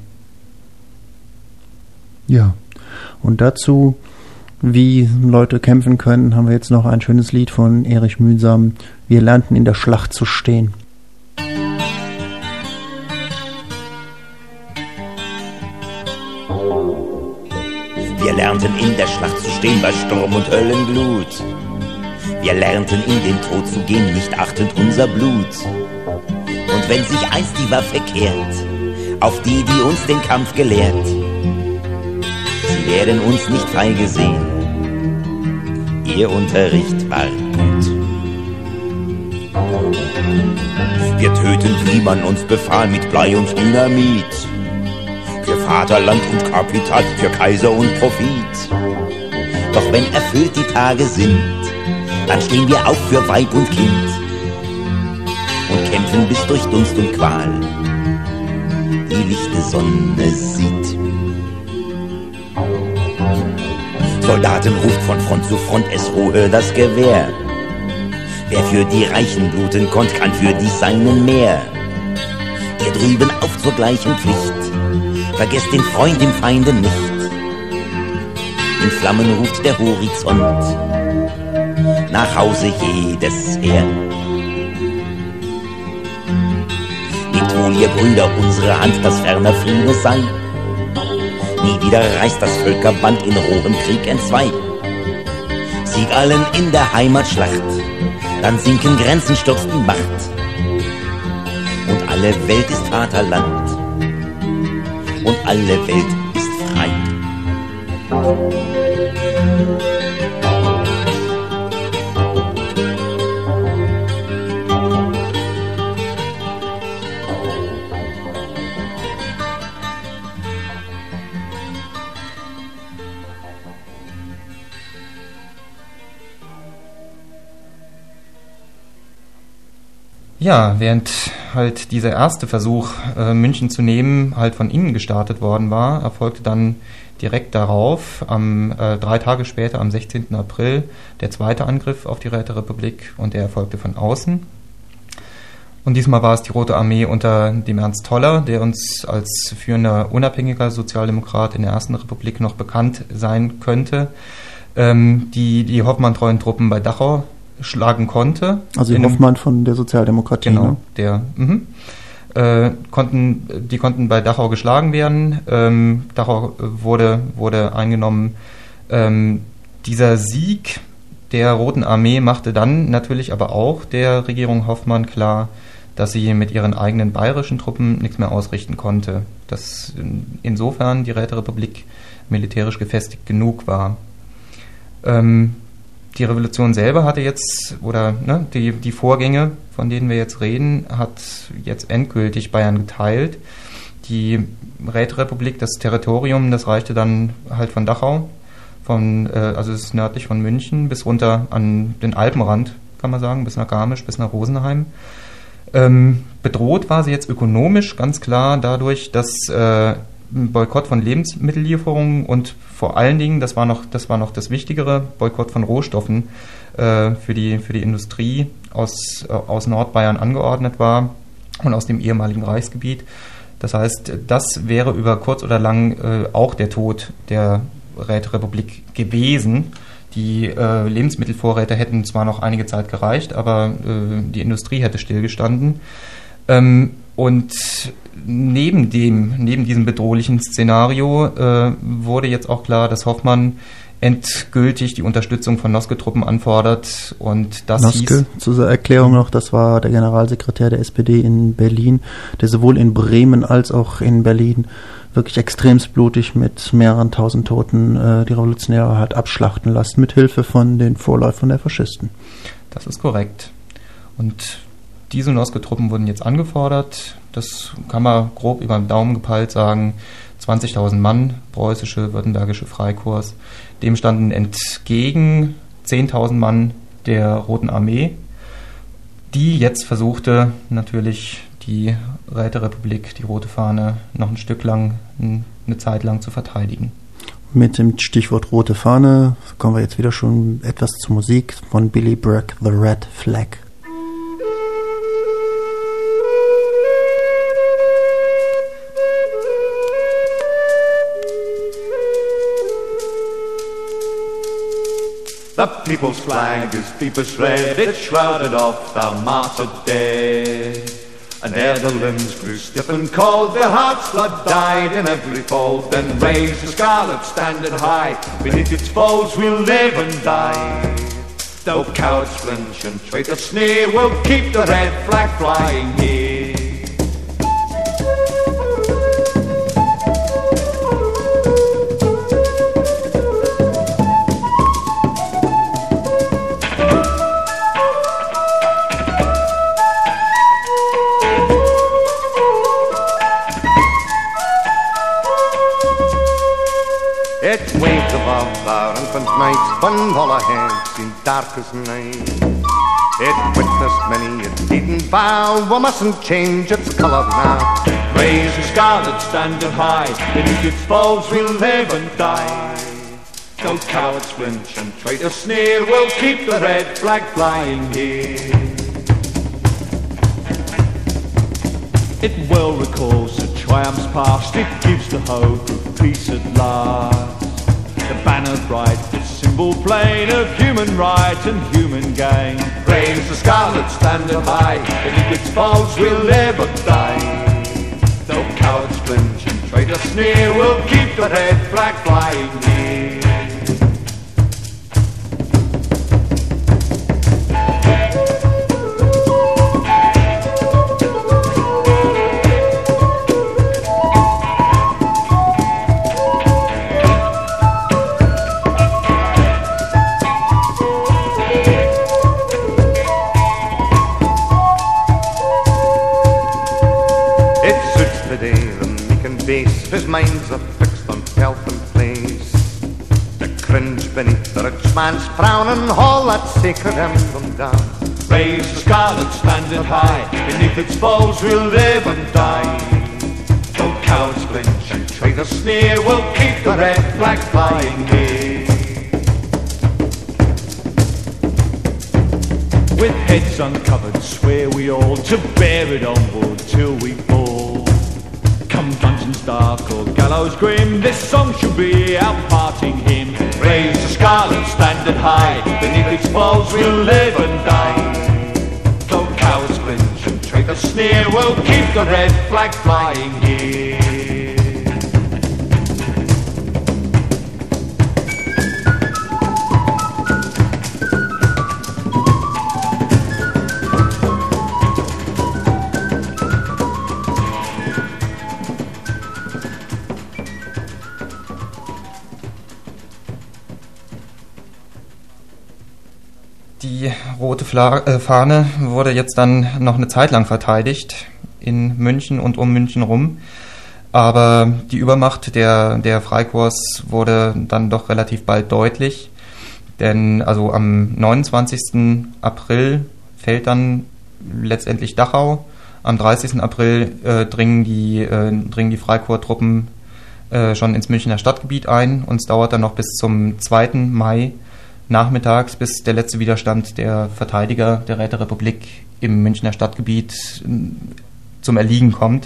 Ja, und dazu, wie Leute kämpfen können, haben wir jetzt noch ein schönes Lied von Erich Mühsam. Wir lernten in der Schlacht zu stehen. Wir lernten in der Schlacht zu stehen bei Sturm und Höllenblut. Wir lernten in den Tod zu gehen, nicht achtend unser Blut. Und wenn sich einst die Waffe kehrt, auf die, die uns den Kampf gelehrt, sie werden uns nicht feige sehen. Ihr Unterricht war gut. Wir töten, wie man uns befahl, mit Blei und Dynamit. Für Vaterland und Kapital, für Kaiser und Profit. Doch wenn erfüllt die Tage sind, dann stehen wir auf für Weib und Kind und kämpfen bis durch Dunst und Qual die lichte Sonne sieht. Soldaten ruft von Front zu Front, es ruhe das Gewehr. Wer für die Reichen bluten konnt, kann für die Seinen mehr. Ihr drüben auf zur gleichen Pflicht, vergesst den Freund im Feinde nicht. In Flammen ruft der Horizont, nach Hause jedes Heer. Nehmt wohl, ihr Brüder, unsere Hand, dass ferner Friede sei. Nie wieder reißt das Völkerband in rohem Krieg entzwei. Sieg allen in der Heimatschlacht, dann sinken Grenzen, stürzt die Macht. Und alle Welt ist Vaterland, und alle Welt ist frei. Ja, während halt dieser erste Versuch, äh, München zu nehmen, halt von innen gestartet worden war, erfolgte dann direkt darauf, am äh, drei Tage später, am sechzehnten April, der zweite Angriff auf die Räterepublik und der erfolgte von außen. Und diesmal war es die Rote Armee unter dem Ernst Toller, der uns als führender unabhängiger Sozialdemokrat in der Ersten Republik noch bekannt sein könnte, ähm, die die Hoffmann-treuen Truppen bei Dachau schlagen konnte. Also in, Hoffmann von der Sozialdemokratie. Genau, ne? der. Mhm. Äh, konnten, die konnten bei Dachau geschlagen werden. Ähm, Dachau wurde, wurde eingenommen. Ähm, dieser Sieg der Roten Armee machte dann natürlich aber auch der Regierung Hoffmann klar, dass sie mit ihren eigenen bayerischen Truppen nichts mehr ausrichten konnte. Dass insofern die Räterepublik militärisch gefestigt genug war. Ähm, die Revolution selber hatte jetzt, oder ne, die, die Vorgänge, von denen wir jetzt reden, hat jetzt endgültig Bayern geteilt. Die Räterepublik, das Territorium, das reichte dann halt von Dachau, von, äh, also es ist nördlich von München, bis runter an den Alpenrand, kann man sagen, bis nach Garmisch, bis nach Rosenheim. Ähm, bedroht war sie jetzt ökonomisch ganz klar dadurch, dass äh, ein Boykott von Lebensmittellieferungen und vor allen Dingen, das war noch das, war noch das Wichtigere, Boykott von Rohstoffen äh, für die, für die Industrie aus, äh, aus Nordbayern angeordnet war und aus dem ehemaligen Reichsgebiet. Das heißt, das wäre über kurz oder lang äh, auch der Tod der Räterepublik gewesen. Die äh, Lebensmittelvorräte hätten zwar noch einige Zeit gereicht, aber äh, die Industrie hätte stillgestanden. Ähm, und neben dem, neben diesem bedrohlichen Szenario äh, wurde jetzt auch klar, dass Hoffmann endgültig die Unterstützung von Noske-Truppen anfordert. Und das Noske, hieß, zur Erklärung noch, das war der Generalsekretär der S P D in Berlin, der sowohl in Bremen als auch in Berlin wirklich extremst blutig mit mehreren tausend Toten äh, die Revolutionäre hat abschlachten lassen, mit Hilfe von den Vorläufern der Faschisten. Das ist korrekt. Und diese Noske-Truppen wurden jetzt angefordert. Das kann man grob über den Daumen gepeilt sagen. zwanzigtausend Mann, preußische, württembergische Freikorps. Dem standen entgegen zehntausend Mann der Roten Armee, die jetzt versuchte, natürlich die Räterepublik, die Rote Fahne, noch ein Stück lang, eine Zeit lang zu verteidigen. Mit dem Stichwort Rote Fahne kommen wir jetzt wieder schon etwas zur Musik von Billy Bragg, The Red Flag. The people's flag is deepest red, it shrouded off the martyred dead. And ere the limbs grew stiff and cold, their heart's blood died in every fold. Then raised the scarlet standard high, beneath its folds we'll live and die. Though cowards flinch and traitors sneer, we'll keep the red flag flying here. It waved above our infant night, when all our heads seemed dark as night. It witnessed many a beaten vow, we mustn't change its colour now. Raise the scarlet standard high, beneath its folds we'll live and die. Though cowards flinch and traitors sneer, we'll keep the red flag flying here. It well recalls the triumphs past, it gives the hope of peace at last. The banner bright, the symbol plain of human right and human gain. Raise the scarlet standard high, beneath its folds we'll live or die. Though cowards flinch and traitors sneer, we'll keep the red flag flying here. His minds are fixed on health and place. The cringe beneath the rich man's frown and haul that sacred emblem down. Raise the scarlet standard high, beneath its folds we'll live and die. Though cowards flinch and traitors sneer, we'll keep the red flag flying here. With heads uncovered swear we all to bear it onward till we fall. Come dungeons dark or gallows grim, this song shall be our parting hymn. Raise the scarlet standard high, beneath its folds we'll live and die. Though cowards flinch and traitors sneer, we'll keep the red flag flying here. Fahne wurde jetzt dann noch eine Zeit lang verteidigt in München und um München rum. Aber die Übermacht der, der Freikorps wurde dann doch relativ bald deutlich. Denn also am neunundzwanzigsten April fällt dann letztendlich Dachau. Am dreißigsten April äh, dringen die, äh, dringen die Freikorps-Truppen äh, schon ins Münchner Stadtgebiet ein. Und es dauert dann noch bis zum zweiten Mai nachmittags, bis der letzte Widerstand der Verteidiger der Räterepublik im Münchner Stadtgebiet zum Erliegen kommt.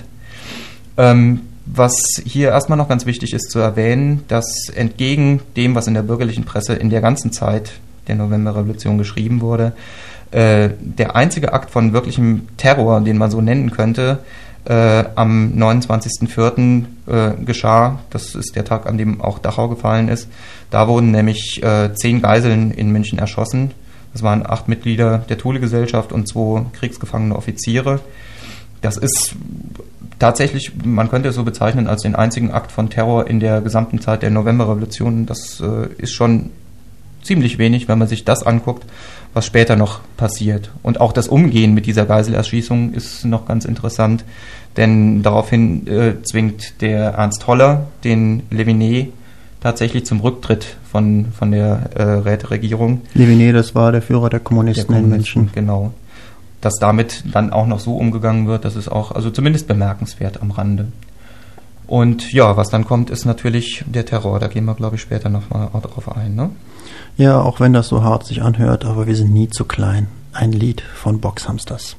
Ähm, was hier erstmal noch ganz wichtig ist zu erwähnen, dass entgegen dem, was in der bürgerlichen Presse in der ganzen Zeit der Novemberrevolution geschrieben wurde, äh, der einzige Akt von wirklichem Terror, den man so nennen könnte, äh, am neunundzwanzigsten vierten äh, geschah. Das ist der Tag, an dem auch Dachau gefallen ist. Da wurden nämlich äh, zehn Geiseln in München erschossen. Das waren acht Mitglieder der Thule-Gesellschaft und zwei kriegsgefangene Offiziere. Das ist tatsächlich, man könnte es so bezeichnen, als den einzigen Akt von Terror in der gesamten Zeit der Novemberrevolution. Das äh, ist schon ziemlich wenig, wenn man sich das anguckt, was später noch passiert. Und auch das Umgehen mit dieser Geiselerschießung ist noch ganz interessant, denn daraufhin äh, zwingt der Ernst Holler den Leviné tatsächlich zum Rücktritt von, von der äh, Räteregierung. Leviné, das war der Führer der Kommunisten, der Kommunisten in München. Genau. Dass damit dann auch noch so umgegangen wird, das ist auch, also zumindest bemerkenswert am Rande. Und ja, was dann kommt, ist natürlich der Terror. Da gehen wir, glaube ich, später nochmal drauf ein, ne? Ja, auch wenn das so hart sich anhört, aber wir sind nie zu klein. Ein Lied von Boxhamsters.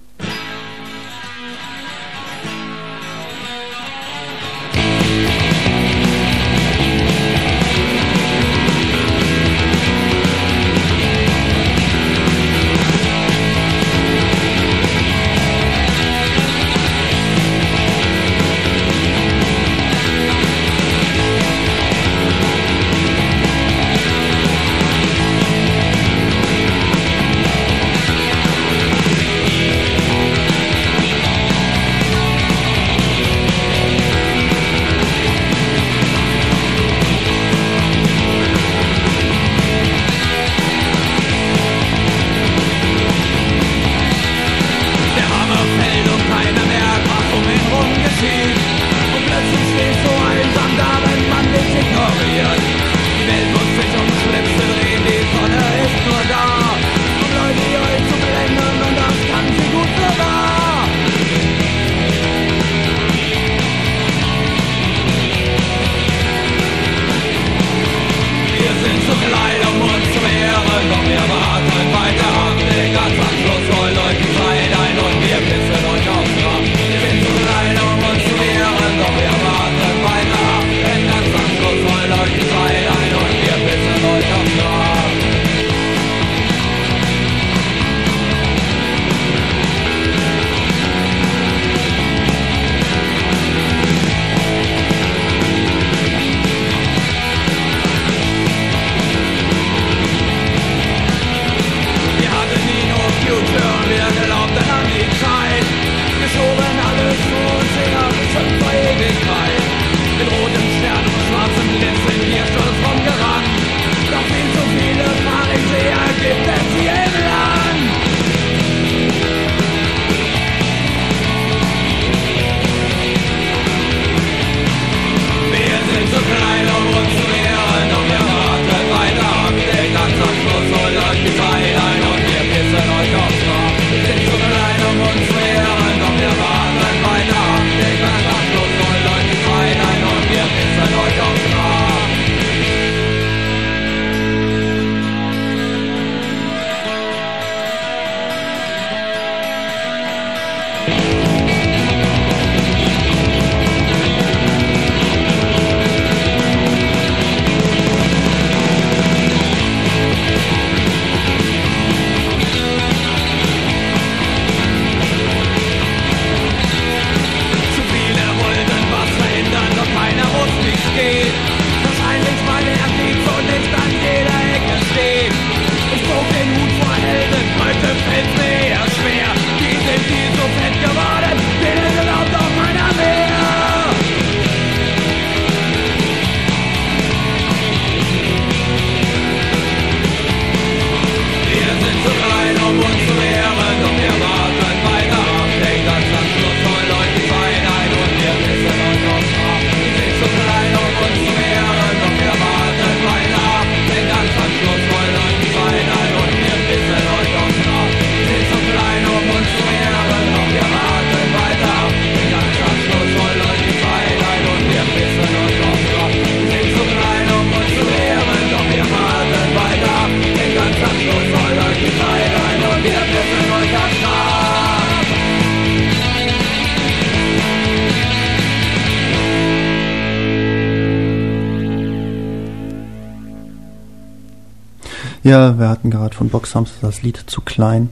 Heute fällt mir schwer, die sind viel so fett geworden. Ja, wir hatten gerade von Boxhamster das Lied Zu klein.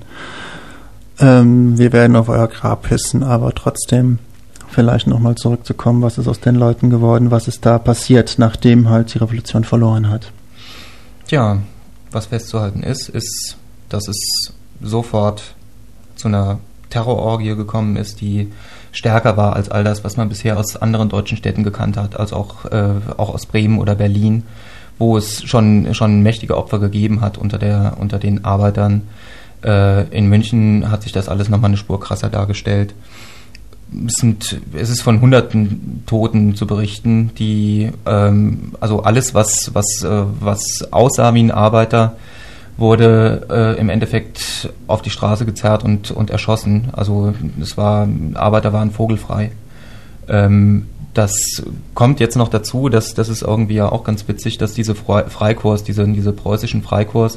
Ähm, wir werden auf euer Grab pissen, aber trotzdem vielleicht nochmal zurückzukommen, was ist aus den Leuten geworden, was ist da passiert, nachdem halt die Revolution verloren hat. Tja, was festzuhalten ist, ist, dass es sofort zu einer Terrororgie gekommen ist, die stärker war als all das, was man bisher aus anderen deutschen Städten gekannt hat, als auch, äh, auch aus Bremen oder Berlin, wo es schon, schon mächtige Opfer gegeben hat unter, der, unter den Arbeitern. Äh, in München hat sich das alles nochmal eine Spur krasser dargestellt. Es, sind, es ist von hunderten Toten zu berichten, die, ähm, also alles, was, was, äh, was aussah wie ein Arbeiter, wurde äh, im Endeffekt auf die Straße gezerrt und, und erschossen. Also es war, Arbeiter waren vogelfrei. Ähm, das kommt jetzt noch dazu, dass das ist irgendwie ja auch ganz witzig, dass diese Freikorps, diese, diese preußischen Freikorps,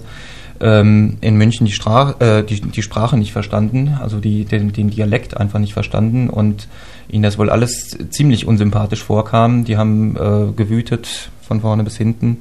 ähm, in München die, Stra- äh, die, die Sprache nicht verstanden, also die, den, den Dialekt einfach nicht verstanden und ihnen das wohl alles ziemlich unsympathisch vorkam. Die haben äh, gewütet von vorne bis hinten.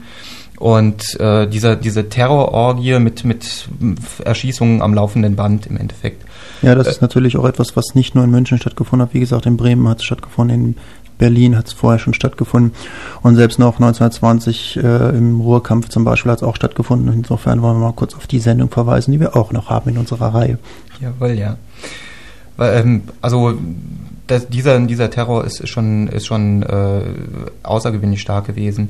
Und äh, dieser, diese Terrororgie mit, mit Erschießungen am laufenden Band im Endeffekt. Ja, das ist natürlich auch etwas, was nicht nur in München stattgefunden hat. Wie gesagt, in Bremen hat es stattgefunden, in Berlin hat es vorher schon stattgefunden. Und selbst noch neunzehnhundertzwanzig äh, im Ruhrkampf zum Beispiel hat es auch stattgefunden. Insofern wollen wir mal kurz auf die Sendung verweisen, die wir auch noch haben in unserer Reihe. Jawohl, ja. Weil, ähm, also das, dieser, dieser Terror ist schon, ist schon äh, außergewöhnlich stark gewesen.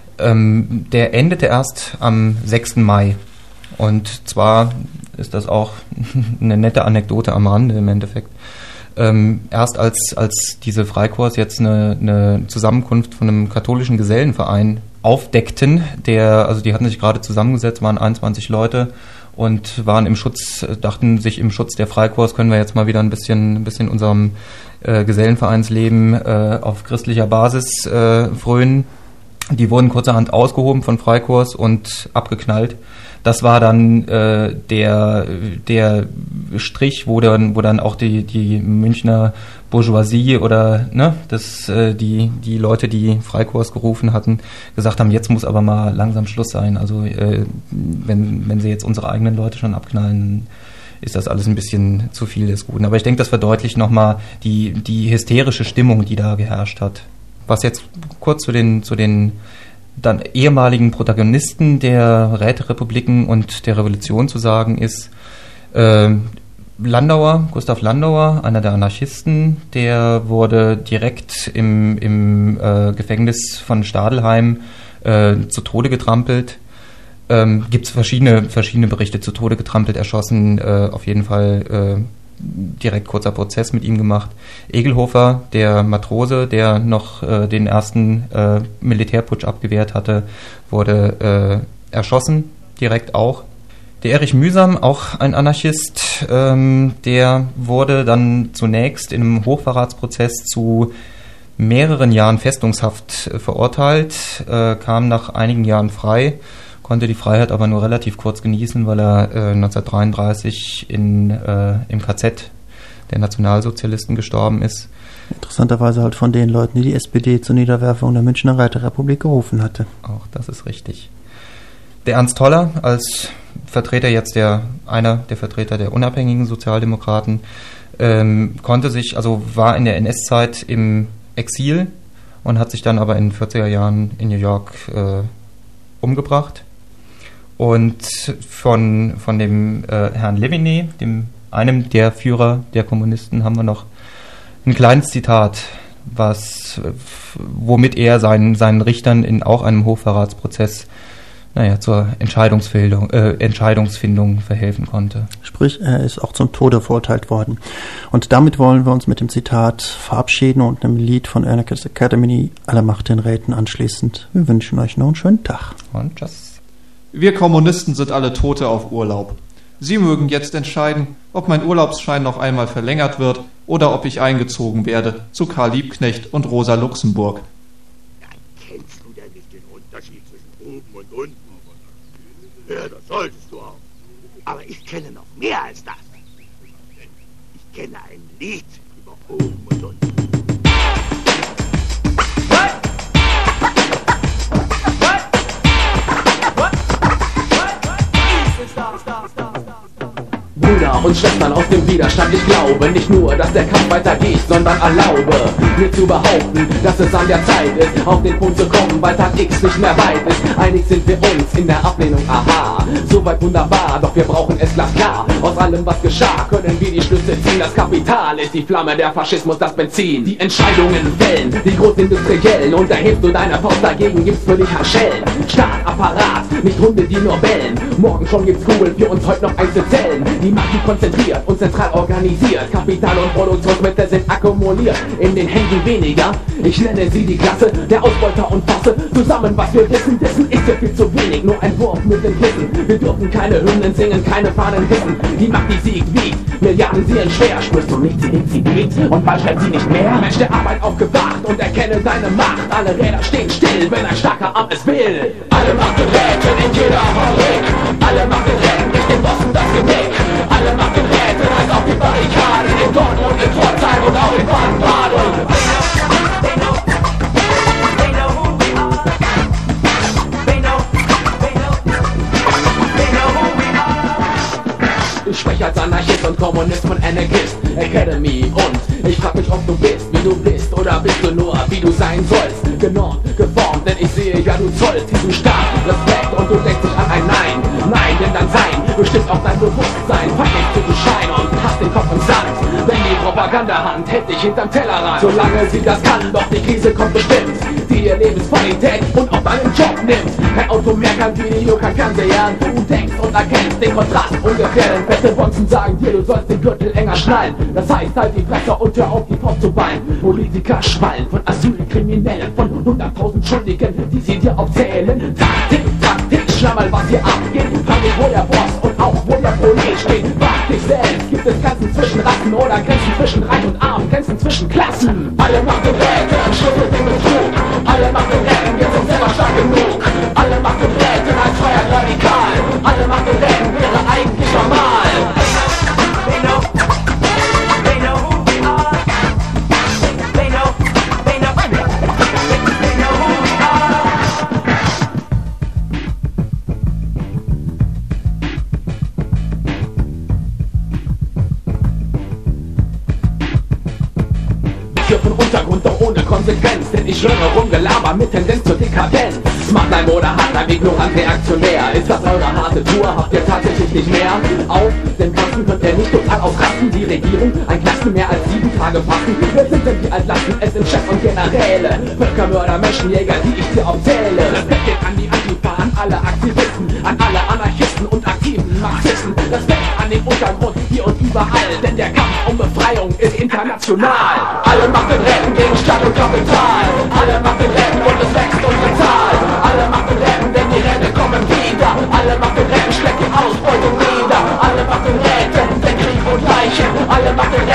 Ähm, der endete erst am sechsten Mai. Und zwar ist das auch eine nette Anekdote am Rande im Endeffekt. Ähm, erst als, als diese Freikorps jetzt eine, eine Zusammenkunft von einem katholischen Gesellenverein aufdeckten, der, also die hatten sich gerade zusammengesetzt, waren einundzwanzig Leute und waren im Schutz, dachten sich im Schutz der Freikorps können wir jetzt mal wieder ein bisschen, ein bisschen unserem äh, Gesellenvereinsleben äh, auf christlicher Basis äh, frönen. Die wurden kurzerhand ausgehoben von Freikorps und abgeknallt. Das war dann äh, der der Strich, wo dann wo dann auch die die Münchner Bourgeoisie oder ne das äh, die die Leute, die Freikorps gerufen hatten, gesagt haben, jetzt muss aber mal langsam Schluss sein. Also äh, wenn wenn sie jetzt unsere eigenen Leute schon abknallen, ist das alles ein bisschen zu viel des Guten. Aber ich denke, das verdeutlicht nochmal die die hysterische Stimmung, die da geherrscht hat. Was jetzt kurz zu den zu den dann ehemaligen Protagonisten der Räterepubliken und der Revolution zu sagen ist, äh, Landauer, Gustav Landauer, einer der Anarchisten, der wurde direkt im, im äh, Gefängnis von Stadelheim äh, zu Tode getrampelt. Ähm, gibt es verschiedene, verschiedene Berichte, zu Tode getrampelt, erschossen, äh, auf jeden Fall äh, direkt kurzer Prozess mit ihm gemacht. Egelhofer, der Matrose, der noch äh, den ersten äh, Militärputsch abgewehrt hatte, wurde äh, erschossen, direkt auch. Der Erich Mühsam, auch ein Anarchist, ähm, der wurde dann zunächst in einem Hochverratsprozess zu mehreren Jahren Festungshaft äh, verurteilt, äh, kam nach einigen Jahren frei, konnte die Freiheit aber nur relativ kurz genießen, weil er äh, neunzehnhundertdreiunddreißig in, äh, im K Z der Nationalsozialisten gestorben ist. Interessanterweise halt von den Leuten, die die S P D zur Niederwerfung der Münchner Räterepublik gerufen hatte. Auch das ist richtig. Der Ernst Toller als Vertreter jetzt der, einer der Vertreter der unabhängigen Sozialdemokraten, ähm, konnte sich, also war in der N S-Zeit im Exil und hat sich dann aber in den vierziger Jahren in New York äh, umgebracht. Und von, von dem äh, Herrn Leviné, dem, einem der Führer der Kommunisten, haben wir noch ein kleines Zitat, was, womit er seinen, seinen Richtern in auch einem Hochverratsprozess naja, zur Entscheidungsfindung, äh, Entscheidungsfindung verhelfen konnte. Sprich, er ist auch zum Tode verurteilt worden. Und damit wollen wir uns mit dem Zitat verabschieden und einem Lied von Anarchist Academy, Alle Macht den Räten, anschließend. Wir wünschen euch noch einen schönen Tag. Und tschüss. Wir Kommunisten sind alle Tote auf Urlaub. Sie mögen jetzt entscheiden, ob mein Urlaubsschein noch einmal verlängert wird oder ob ich eingezogen werde zu Karl Liebknecht und Rosa Luxemburg. Dann kennst du denn nicht den Unterschied zwischen oben und unten? Ja, das solltest du auch. Aber ich kenne noch mehr als das. Ich kenne ein Lied über oben und unten. Brüder und Schwestern aus dem Widerstand, ich glaube nicht nur, dass der Kampf weitergeht, sondern erlaube mir zu behaupten, dass es an der Zeit ist, auf den Punkt zu kommen, weil Tag X nicht mehr weit ist. Einig sind wir uns in der Ablehnung, aha, soweit wunderbar, doch wir brauchen es glasklar. Aus allem, was geschah, können wir die Schlüsse ziehen. Das Kapital ist die Flamme, der Faschismus das Benzin. Die Entscheidungen fällen, die Großindustriellen, und erhebst du deine Faust dagegen, gibt's für dich Handschellen. Staat, Apparat, nicht Hunde, die nur bellen. Morgen schon gibt's Kugeln für uns heute noch einzuzählen. Die Macht, die konzentriert und zentral organisiert. Kapital und Produktionsmittel sind akkumuliert in den Händen weniger. Ich nenne sie die Klasse der Ausbeuter und fasse zusammen, was wir wissen. Dessen ist ja viel zu wenig, nur ein Wurf mit den Kissen. Wir dürfen keine Hymnen singen, keine Fahnen hissen. Die Macht, die siegt, wiegt, Milliarden sehen schwer. Spürst du nicht, sie liegt, sie biegt und bald schreibt sie nicht mehr. Mensch der Arbeit aufgewacht und erkenne deine Macht. Alle Räder stehen still, wenn ein starker Arm es will. Alle Macht und Räte in jeder Fabrik. Alle Macht und Räten durch den Bossen das Genick. Alle Macht und Räte als auf die Barrikaden. In Dortmund, in Pforzheim und auch in Baden-Baden. Ich spreche als Anarchist und Kommunist von Anarchist Academy und ich frag mich, ob du bist, wie du bist, oder bist du nur, wie du sein sollst. Genormt, geformt, denn ich sehe, ja du zollst diesen Staat Respekt und du denkst dich an ein Nein. Nein, denn dein Sein bestimmt auch dein Bewusstsein. Fang nicht zu Schein und hast den Kopf im Sand, denn die Propagandahand hält dich hinterm Tellerrand. Solange sie das kann, doch die Krise kommt bestimmt, die dir Lebensqualität und auch deinen Job nimmt. Kein Auto mehr, kein Video, kein Fernseher. Du denkst und erkennst den Kontrast ungefähr, denn feste Bonzen sagen dir, du sollst den Gürtel enger schnallen. Das heißt, halt die Fresse und hör auf, die Faust zu ballen. Politiker schwallen von Asylkriminellen, von hunderttausend Schuldigen, die sie dir aufzählen. Taktik, Taktik, Schlammerl, was hier abgeht. Frag dich, wo der Boss und auch wo der Prolet steht. Frag dich selbst, gibt es Grenzen zwischen Rassen oder Grenzen zwischen Reich und Arm, Grenzen zwischen Klassen? Alle Macht und Räte am Schluss mit dem Betrug. Alle Macht und Räten, wir sind selber stark genug. Alle Macht und Räten als Freiheit radikal. Alle Macht und Räten wäre eigentlich normal. Von Untergrund, doch ohne Konsequenz, denn ich höre Rumgelaber mit Tendenz zur Dekadenz. Smartline oder Hardline, ignorant, reaktionär. Ist das eure harte Tour? Habt ihr tatsächlich nicht mehr? Auf den Kasten könnt ihr nicht total ausrasten. Die Regierung, ein Klassen mehr als sieben Tage passen. Wer sind denn die Altlasten? Es sind Chefs und Generäle, Völkermörder, Menschenjäger, die ich dir aufzähle. Respekt geht an die Antifa, an alle Aktivisten, an alle Anarchisten und aktiven Marxisten. Respekt an den Untergrund, hier und überall, denn der Kampf um Befreiung ist international. Alle Macht und Retten gegen Staat und Kapital. Alle Macht und Retten und es wächst unsere Zahl. Alle Macht und Retten, denn die Rente kommen wieder. Alle Macht und Retten schlägt die Ausbeutung nieder. Alle Macht und Retten, denn Krieg und Leichen. Alle Macht und Retten.